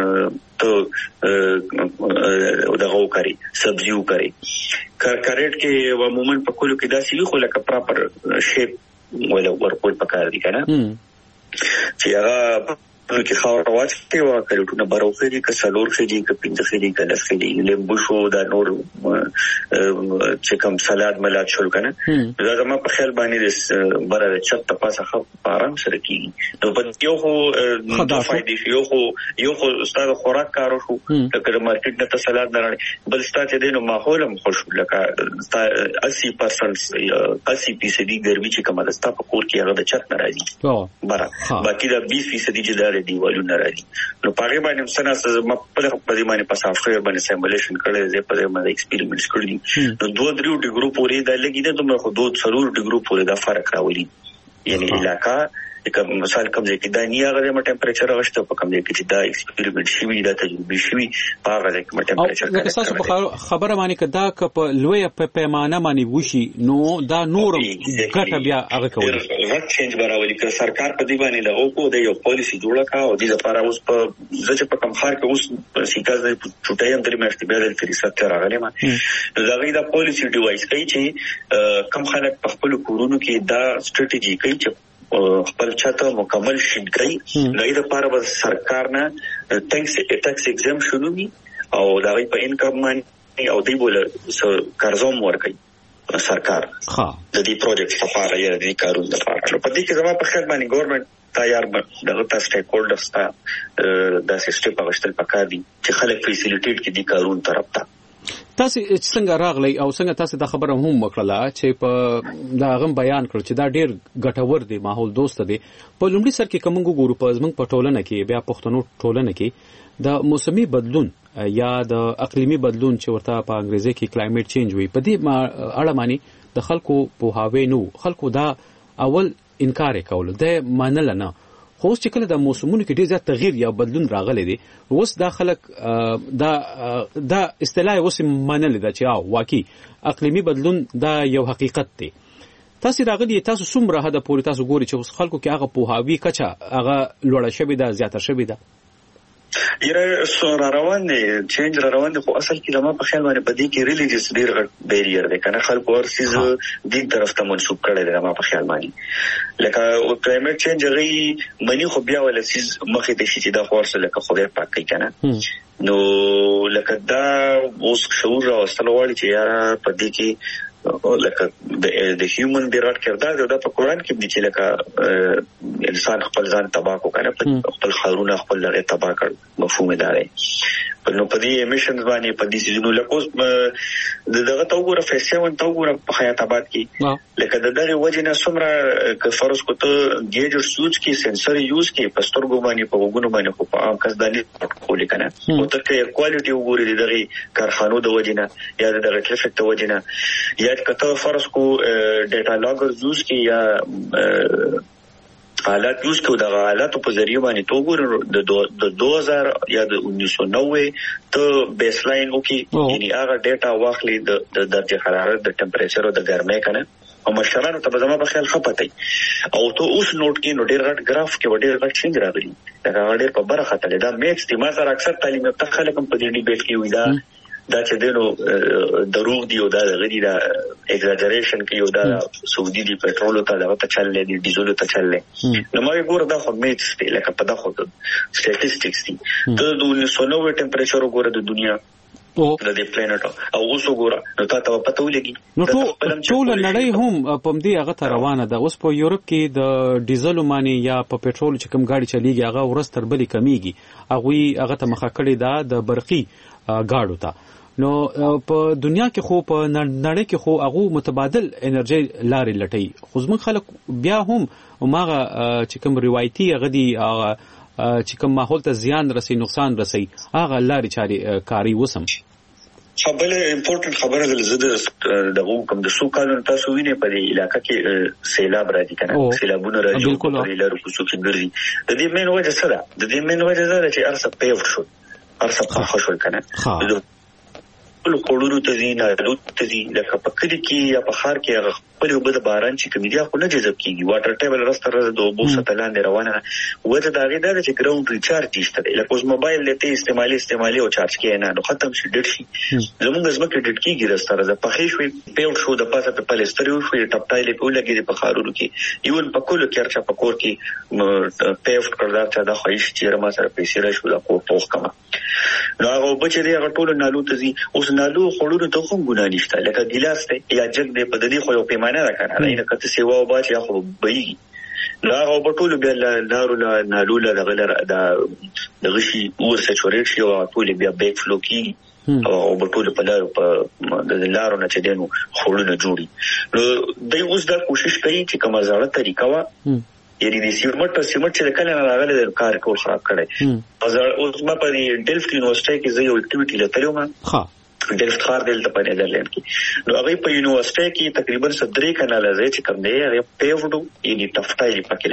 ته دغه وکړي سبزي وکړي کریټ کې عموما په کولو کې داسې خو لکه پراپر شیپ ولا ورکول پکار دي کنه چې هغه کې خاور واچي او کریټونه بروخي دي که سلور خي دي که پنځه خي دي که لس خي دي لیمبو شو دا نور چې کوم سلاد ملات شول کنه دا زما په خیال باندې بره چت پاسه خو آرام سره کیږي نو په یو خو د فائدې یو خو یو خو استاد خوراک کارو شو لکه مارکیټ نه ته سلاد نه راړي بل ستاسو د نو ماحول هم خوش لکه اسی پرسنټ اسی فیصد ګرمي چې کومه دستا په کور کې هغه د چت نه راځي بره باقي دا بیس فیصد چې دیوالونه راځي نو پاره باندې سناس ما په دې باندې په سافټویر باندې سیمولیشن کړی زه په دې باندې ایکسپریمنټس کړی نو دوه درو ډیګرو پورې دا لګی دا دومره خو دوه څلور ډیګرو پورې دا فرق راولي یعنی علاقہ کوم مثال کوم ځای کې دا نه هغه د ټمپریچر غشته په کوم ځای کې چې دا ایکسپریمنټ شوی دا تجربه شوی په هغه ځای کې ټمپریچر کړي تاسو په خبره باندې کدا ک په لوی په پیمانه باندې وشي نو دا نور ګټه بیا هغه کوي غټ چینج براولي که سرکار په دې باندې لغو کو د یو پالیسی جوړه کا او د لپاره اوس په ځکه په کم خار کې اوس سیکاز د چټای هم درې مېشتې به د ریسرچ راغلی ما دا غي دا پالیسی ډیوایس کوي چې کم خلک په خپل کورونو کې دا ستراتیژي کوي چې خپل چاته مکمل شین کوي نو د لپاره به سرکار نه ټیکس ټیکس ایگزمپشن وي او دا په انکم باندې او دی بوله قرضوم ورکړي سرکار ها د دې پروجیکټ لپاره یا د کارونو لپاره نو په دې کې زموږ په خیر باندې ګورنمنت تیار دغه تاسو سټیک هولډرز ته د سیستم په غشتل پکار دي چې خلک فیسیلیټیټ کړي د کارونو طرف ته تاسو څنګه راغلی او څنګه تاسو د خبره هم وکړه چې په دا غم بیان کړ چې دا ډیر ګټور دی ماحول دوست دی په لومړي سر کې کومو ګورو په زمنګ په ټولنه کې بیا پښتنو ټولنه کې د موسمي بدلون یا د اقلیمي بدلون چې ورته په انګریزي کې کلایمټ چینج وي په دې اړه معنی د خلکو په هاوی نو خلکو دا اول انکار کول د منل نه خو چې کله د موسمونو کې ډیر زیات تغییر یا بدلون راغلی دی اوس دا خلک دا دا اصطلاح اوس منل دا چې او واقعي اقلیمي بدلون دا یو حقیقت دی تاسو راغلی تاسو څومره هدا پوری تاسو ګوري چې خلکو کې هغه په هاوی کچا هغه لوړه شوی دا زیاته شوی دا یره سور روان دي چینج روان دي خو اصل کې زما په خیال باندې بدی کې ریلیجیس ډیر غټ بیریئر دی کنه خلکو ورسیز دین طرف ته منسوب کړي دی زما په خیال باندې لکه کلایمټ چینج غي منی خو بیا ول سیز مخې ته شي دا خورس لکه خدای پاک کوي کنه نو لکه دا اوس شعور او استلوالي چې یاره په دې کې لکه د هیومن ډیرات کردار دا په قرآن کې دی چې لکه انسان خپل ځان تباہ کو کنه خپل خارونه خپل لغه تباہ کړ مفهوم دا دی نو په دې ایمیشنز باندې په دې سيزونو لکه دغه توګه فیسیون توګه په حیات آباد کې لکه د دغه وجنه سمره ک فرض کو ته ګیجر سوچ کې سنسر یوز کې پستر ګو باندې په وګونو باندې خو په عام کس دالې کولې کنه او تر کې کوالټي وګوري دغه کارخانو د وجنه یا دغه ټریفیک د وجنه یا کته فرض کو ډیټا لاګر یوز کې یا حالات یوز کو د حالات په ذریعہ باندې تو ګور د دو هزار یا د انیس سو نوے ته بیس لاین وکي یعنی هغه ډیټا واخلي د درجه حرارت د ټمپریچر او د ګرمۍ کنه او مشرانو ته زما په خیال خپتای او ته اوس نوٹ کې نو ډیر غټ گراف کې ډیر غټ چینج راغلی دا ډیر په برخه ته دا میکس دي ما سره اکثر تعلیم ته خلک په دې ډیبیټ کې وي دا دا چې دینو دروغ دی او دا غړي دا ایگزاجریشن کوي او دا سعودي دی پټرول ته دا ته چللې دي ډیزل ته چللې نو ما ګور دا خو میټس دی لکه په دا خو سټیټسټکس دي ته د انیس سو نوے ټمپریچر وګوره د دنیا او د دې پلانټ او اوس وګوره نو تا ته پته ولګي نو ټول نړۍ هم په دې هغه ته روانه ده اوس په یورپ کې د ډیزل مانی یا په پټرول چې کوم گاډي چلیږي هغه ورستر بلی کمیږي هغه هغه ته مخه کړی دا د برقي گاډو ته نو په دنیا کې خو په نړۍ کې خو هغه متبادل انرژي لارې لټي خو زموږ خلک بیا هم ماغه چې کوم روایتي غدي هغه چې کوم ماحول ته زیان رسي نقصان رسي هغه لارې چاري کاری وسم خبره امپورټنت خبره ده زده د کوم د سو کالونو تاسو وینئ په دې علاقې کې سیلاب راځي کنه سیلابونه راځي په لارو کوڅو کې ګرځي د دې مین وجه څه ده د دې مین وجه ده چې ارسه پیوټ شو ارسه پخ شو کنه ټول کورونو ته دي نه ته دي لکه په کلی کې یا په خار کې خپل وبد باران چې کمیډیا خو نه جذب کیږي واټر ټیبل راستره د اوبو ستلان روانه وته دا غي دا چې ګراوند ریچارج نشته لکه اوس موبایل لته استعمالي استعمالي او چارج کې نه نو ختم شي ډټ شي زموږ زمکه ډټ کیږي راستره د پخې شوې پیوټ شو د پاسه په پلستر یو شوې ټپټای له کوله کې په خارونو کې ایون په کولو کې ارچا په کور کې پیوټ کړدا چې دا خوښ چې ما سره پیسې را شو دا کو پوښ کما نو هغه بچی دی هغه ټول نالو ته زی اوس نالو خړونو ته کوم ګنا نشته لکه ګلاس ته یا جګ دی په دې خو یو پیمانه راکنه نه کته سیوا او باچ یا خو بېږي لا هغه بټول بیا نارو لا نالو لا دغه د غشي ورسه چورېټ شي او ټول بیا بیک فلو کی او بټول په لارو په د لارو نه چې دینو خړونه جوړي نو دوی اوس دا کوشش کوي چې کومه ځاړه طریقه وا یعنی د سیمټ سیمټ چې کله نه راغله د کار کول خراب کړي اوس ما په ډیلفټ یونیورسيټي کې زه یو اکټیویټي لته یم ها ډیلفټ خار دلته په نیدرلند کې نو هغه په یونیورسيټي کې تقریبا صدرې کناله زه چې کوم دی هغه پیوډو یعنی ټفټای پکې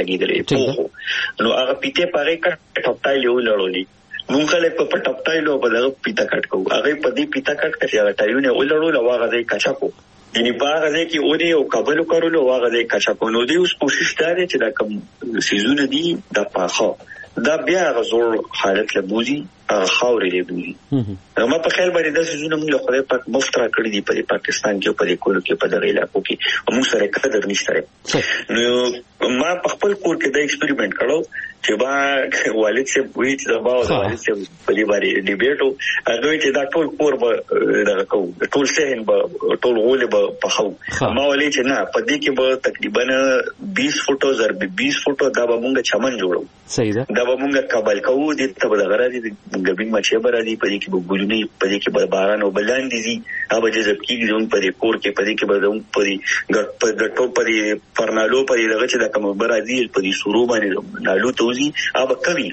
لګیدلې نو هغه پیته پاره کټ ټفټای له لړولې مونږ له په ټفټای له په دغه پیته کټ کوو هغه په دې پیته کټ کې هغه ټایونه ولړول او هغه دې کچا کو یعنی باغ دې کې اوري او قبول کولو واغ دې کچا کو نو دې اوس کوشش کوي چې دا کوم سيزونه دي د پاخه دا بیا غزور حالت لبوزي خاورې لبوزي نو ما په خیال باندې دا سيزونه موږ خدای پاک مفترا کړی دي په پاکستان کې په کولو کې په دغه علاقو کې موږ سره قدر نشته نو ما په خپل کور کې دا ایکسپریمنت کړو چې با والد سے وی چې دا با والد سے په دې باندې ډیبیټو هغه چې دا ټول کور به دغه کو ټول سهن به ټول غول به په خو ما ولې چې نه په دې کې به تقریبا بیس فوټو زر بیس فوټو دا به موږ چمن جوړو صحیح ده دا به موږ قبل کوو دې ته به غراړي د ګبین مچې برادي په دې کې به ګلونه په دې کې به باران او بلان دي زی هغه جذب کیږي زموږ په دې کور کې په دې کې به زموږ په دې ګټ په ګټو په دې پرنالو په دې دغه چې دا کوم برادي په دې شروع باندې نالو توزي اب کوي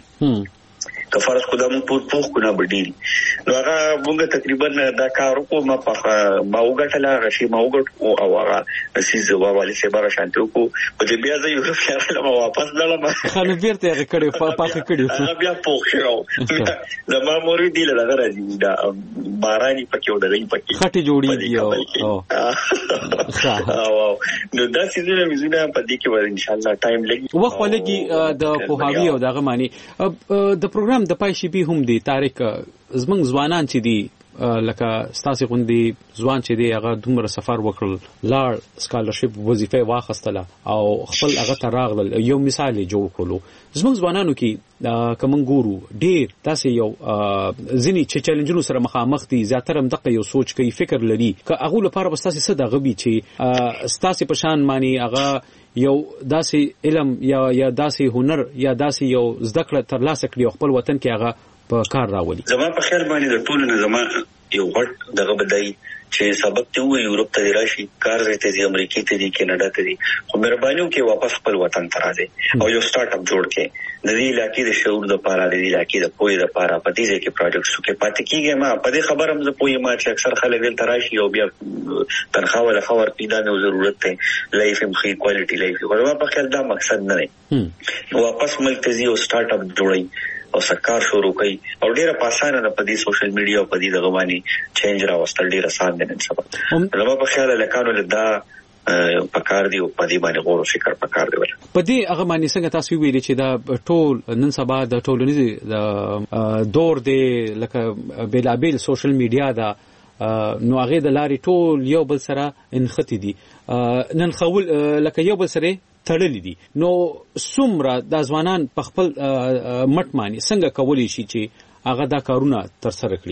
کفارس کو د مون ټول پوخ کو نه بډیل نو هغه موږ تقریبا دا کار کو ما په ما وګټلا غشي ما وګټ او هغه سیزه واوالي سه بار شانتو کو په دې بیا زه یو خیال ما واپس لاله خلک بیرته هغه کړي په پاکه کړي هغه بیا پوخ شو دا ما موري دی له راځي دا باراني پکې و دغه پکې خټي جوړیږي او او نو دا سیزه مزونه په دې کې ور ان شاء الله ټایم لګي وخت ولګي د پوهاوی او دغه معنی د پروګرام هم د پای شي به هم دی تاریخ زمنګ ځوانان چې دی لکه ستاسو غوندي ځوان چې دی هغه دومره سفر وکړل لاړ سکالرشپ وظیفه واخستله او خپل هغه ته راغلل یو مثال جوړ کړلو زموږ ځوانانو کې کوم ګورو ډیر تاسو یو ځینی چې چیلنجونو سره مخامخ دي زیاتره هم دغه یو سوچ کوي فکر لري که هغه لپاره بستاسي څه دغه بي چې ستاسو په شان معنی هغه یو داسې علم یا یا داسې هنر یا داسې یو زده کړه ترلاسه کړي خپل وطن کې هغه په کار راولي. زما په خیال باندې د ټولو نه زما یو غټ دغه بدای چې سبق ته وي یورپ ته راشي کار زیته دي امریکا ته دي کینیډا ته دي خو مهرباني وکړي واپس خپل وطن ته راځي او یو سٹارټ اپ جوړ کړي د دې علاقې د شعور د پاره د دې علاقې د پوهې د پاره په دې کې پروجیکټس کې پاتې کیږي ما په دې خبره هم زه پوهې ما چې اکثر خلک دلته راشي او بیا تنخواه ولا خبر پیدا نه ضرورت ته لایف هم خې کوالټي لایف خو ما په خیال دا مقصد نه دی واپس ملک ته زی او سٹارټ اپ جوړي او سرکار شروع کوي او ډیره پاسانه په دې سوشل میډیا او په دې دغه باندې چینج راوستل ډیره آسان دي نن سبا نو په خیال لکانو لدا پکار دی او په دې باندې غور او فکر پکار دی په دې هغه باندې څنګه تاسو ویلي چې دا ټول نن سبا د ټولنیز دور دی لکه بیلابیل سوشل میډیا دا نو هغه د لارې ټول یو بل سره انختی دي نن خول لکه یو بل سره تړلې دي نو څومره د ځوانان په خپل مټ مانی څنګه کولی شي چې هغه دا کارونه تر سره کړي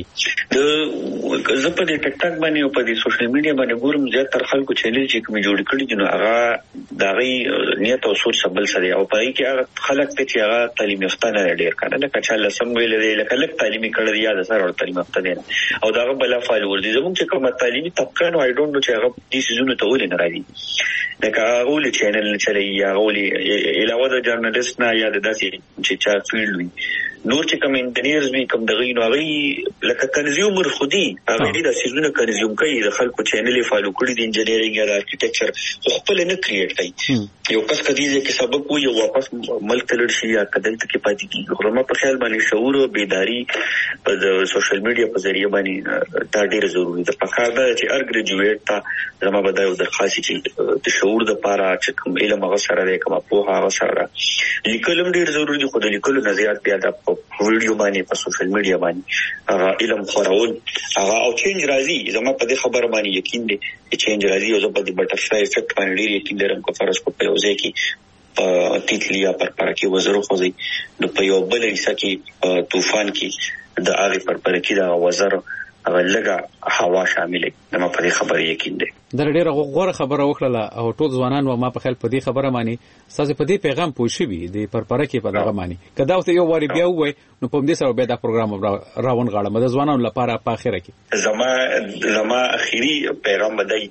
د زه په دې ټک ټاک باندې او په دې سوشل میډیا باندې ګورم زیات تر خلکو چینل چې کوم جوړ کړي دي نو هغه دا غي نیت او سوچ سبل سره او په کې هغه خلک ته چې هغه تعلیم یافته نه ډیر کنه لکه چې الله سم ویل دی لکه لک تعلیمي کړی یا د سره تعلیم یافته دي او دا بل فالوور دي زموږ چې کومه تعلیمي طبقه نو آی ډونټ نو چې هغه دې سيزونه ته ولې نه راځي لکه اول چینل چلي یا اولي علاوه د جرنالست نه یا د داسې چې چا فیلډ وي نور چې کوم انجینیرز وي کوم دغه نو هغه لکه کنزیومر خودي هغه د سيزونه کنزیوم کوي د خلکو چینل فالو کړی د انجینیرینګ یا د ارکیټیکچر خپل نه کریټ کوي یو کس کدي چې سبق وي یو واپس ملک تلل شي یا کدل ته کې پاتې کیږي خو ما په خیال باندې شعور او بیداری په د سوشل میډیا په ذریعہ باندې دا ډیر ضروری ده په کار ده چې هر ګریجویټ ته زما بدایو درخواست چې د شعور د پاره چې کوم علم هغه سره دی کوم په هغه سره لیکلم ډیر ضروری دي خو د لیکلو نظریات بیا د ویډیو باندې په سوشل میډیا باندې هغه علم خورول هغه او چینج راځي زما په دې خبره باندې یقین دي چې چینج راځي او زه په دې بټرفلای افیکټ باندې ډیر یقین لرم کو فرض کو په وځي کې په تیتلیا پر پر کې وزرو خوځي نو په یو بل حصہ کې طوفان کې د هغه پر پر کې دا وزر هغه لګه هوا شاملې نو په دې خبره یقین دي در ډیره غوړه خبره وکړه او ټول ځوانان و ما په خیال په دې خبره مانی تاسو په دې پیغام پوه شئ د پرپره کې په دغه مانی کدا اوس یو واری بیا وای نو په دې سره به دا پروګرام راون غاړه د ځوانانو لپاره په اخره کې زما زما اخیری پیغام بدای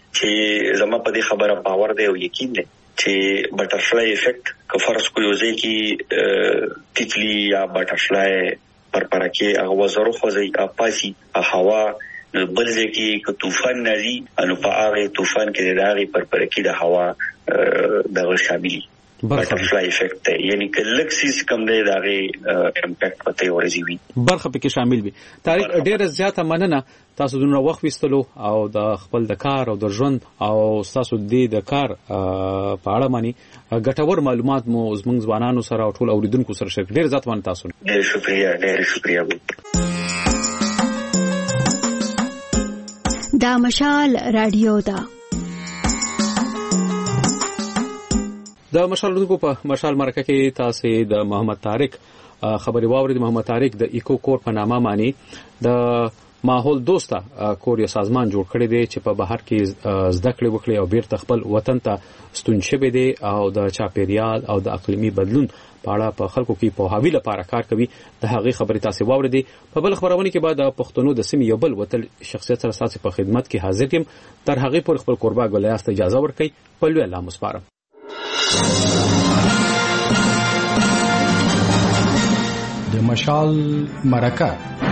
چې زما په دې خبره باور دی او یقین دی چې بټرفلای افیکټ که فرض کو یو ځای کې تیتلی یا بټرفلای پر پر کې هغه وزرو خوځي اپاسي هوا بل ځکه که طوفان نازي انو په هغه طوفان کې د هغه پر پر کې د هوا دغه شاملي بټرفلای افیکټ یعنی کله چې کوم دی دغه امپیکټ پته ورزي وي برخه پکې شامل وي تاریخ ډیره زیاته مننه تاسو دونه وخت وستلو او د خپل د کار او د ژوند او تاسو د کار په اړه مانی ګټور معلومات مو زموږ ځوانانو سره او ټول اوریدونکو سره شریک ډیر زیات ونه تاسو ډیر شکریا ډیر شکریا دا مشال رادیو دا د مشال رادیو په مشال مرکه کې تاسو د محمد طارق خبري واورید محمد طارق د ایکو کور په نامه معنی د ماحول دوسته کور یو سازمان جوړ کړی دی چې په بهر کې زده کړې وکړي او بیرته خپل وطن ته ستون شوی دی او د چاپیریال او د اقلیمي بدلون په اړه په خلکو کې په هاوی لپاره کار کوي د هغې خبرې تاسو واوریدي په بل خبرونه کې بعد د پښتنو د سیمې یو بل وتل شخصیت سره تاسو په خدمت کې حاضر یم تر هغې پورې خپل قربا ګلیاست اجازه ورکړئ په لوی الله مسپارم د مشال مرکه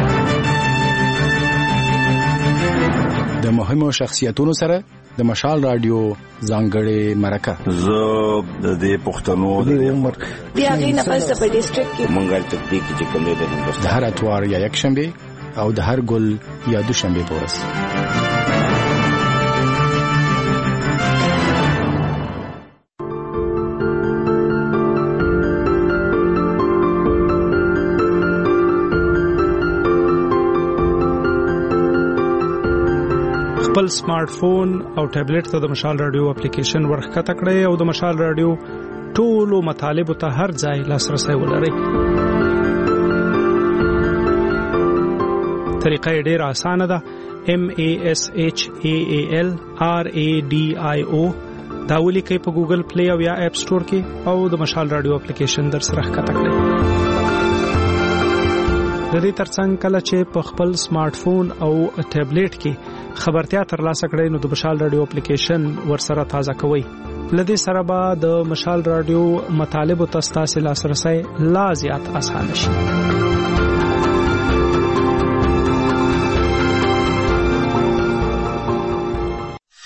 د مهمو شخصیتونو سره د مشال رادیو ځانګړې مرکه زه د دې پښتنو د عمر د هغې نه پس په ډیسټریکټ کې مونږ ته دې کې چې کوم دی د هندوستان د هر اتوار یا یک شنبه او د هر ګل یا دوشنبه په ورځ خپل سمارټ فون او ټابلیټ ته د مشال رادیو اپلیکیشن ورخکته کړئ او د مشال رادیو ټولو مطالبه ته هر ځای لاسرسي ولرئ. طریقه ډیره اسانه ده. M A S H A A L R A D I O دا ولیکئ په ګوګل پلی او یا اپ سٹور کې او د مشال رادیو اپلیکیشن در سره ښکته کړئ. د دې ترڅنګ کله چې په خپل سمارټ فون او ټابلیټ کې خبرتیا ترلاسه کړئ نو د مشال رادیو اپلیکیشن ورسره تازه کوئ. لدې سره به د مشال رادیو مطالب او تاسو لاسرسي لا زیات اسانه شي.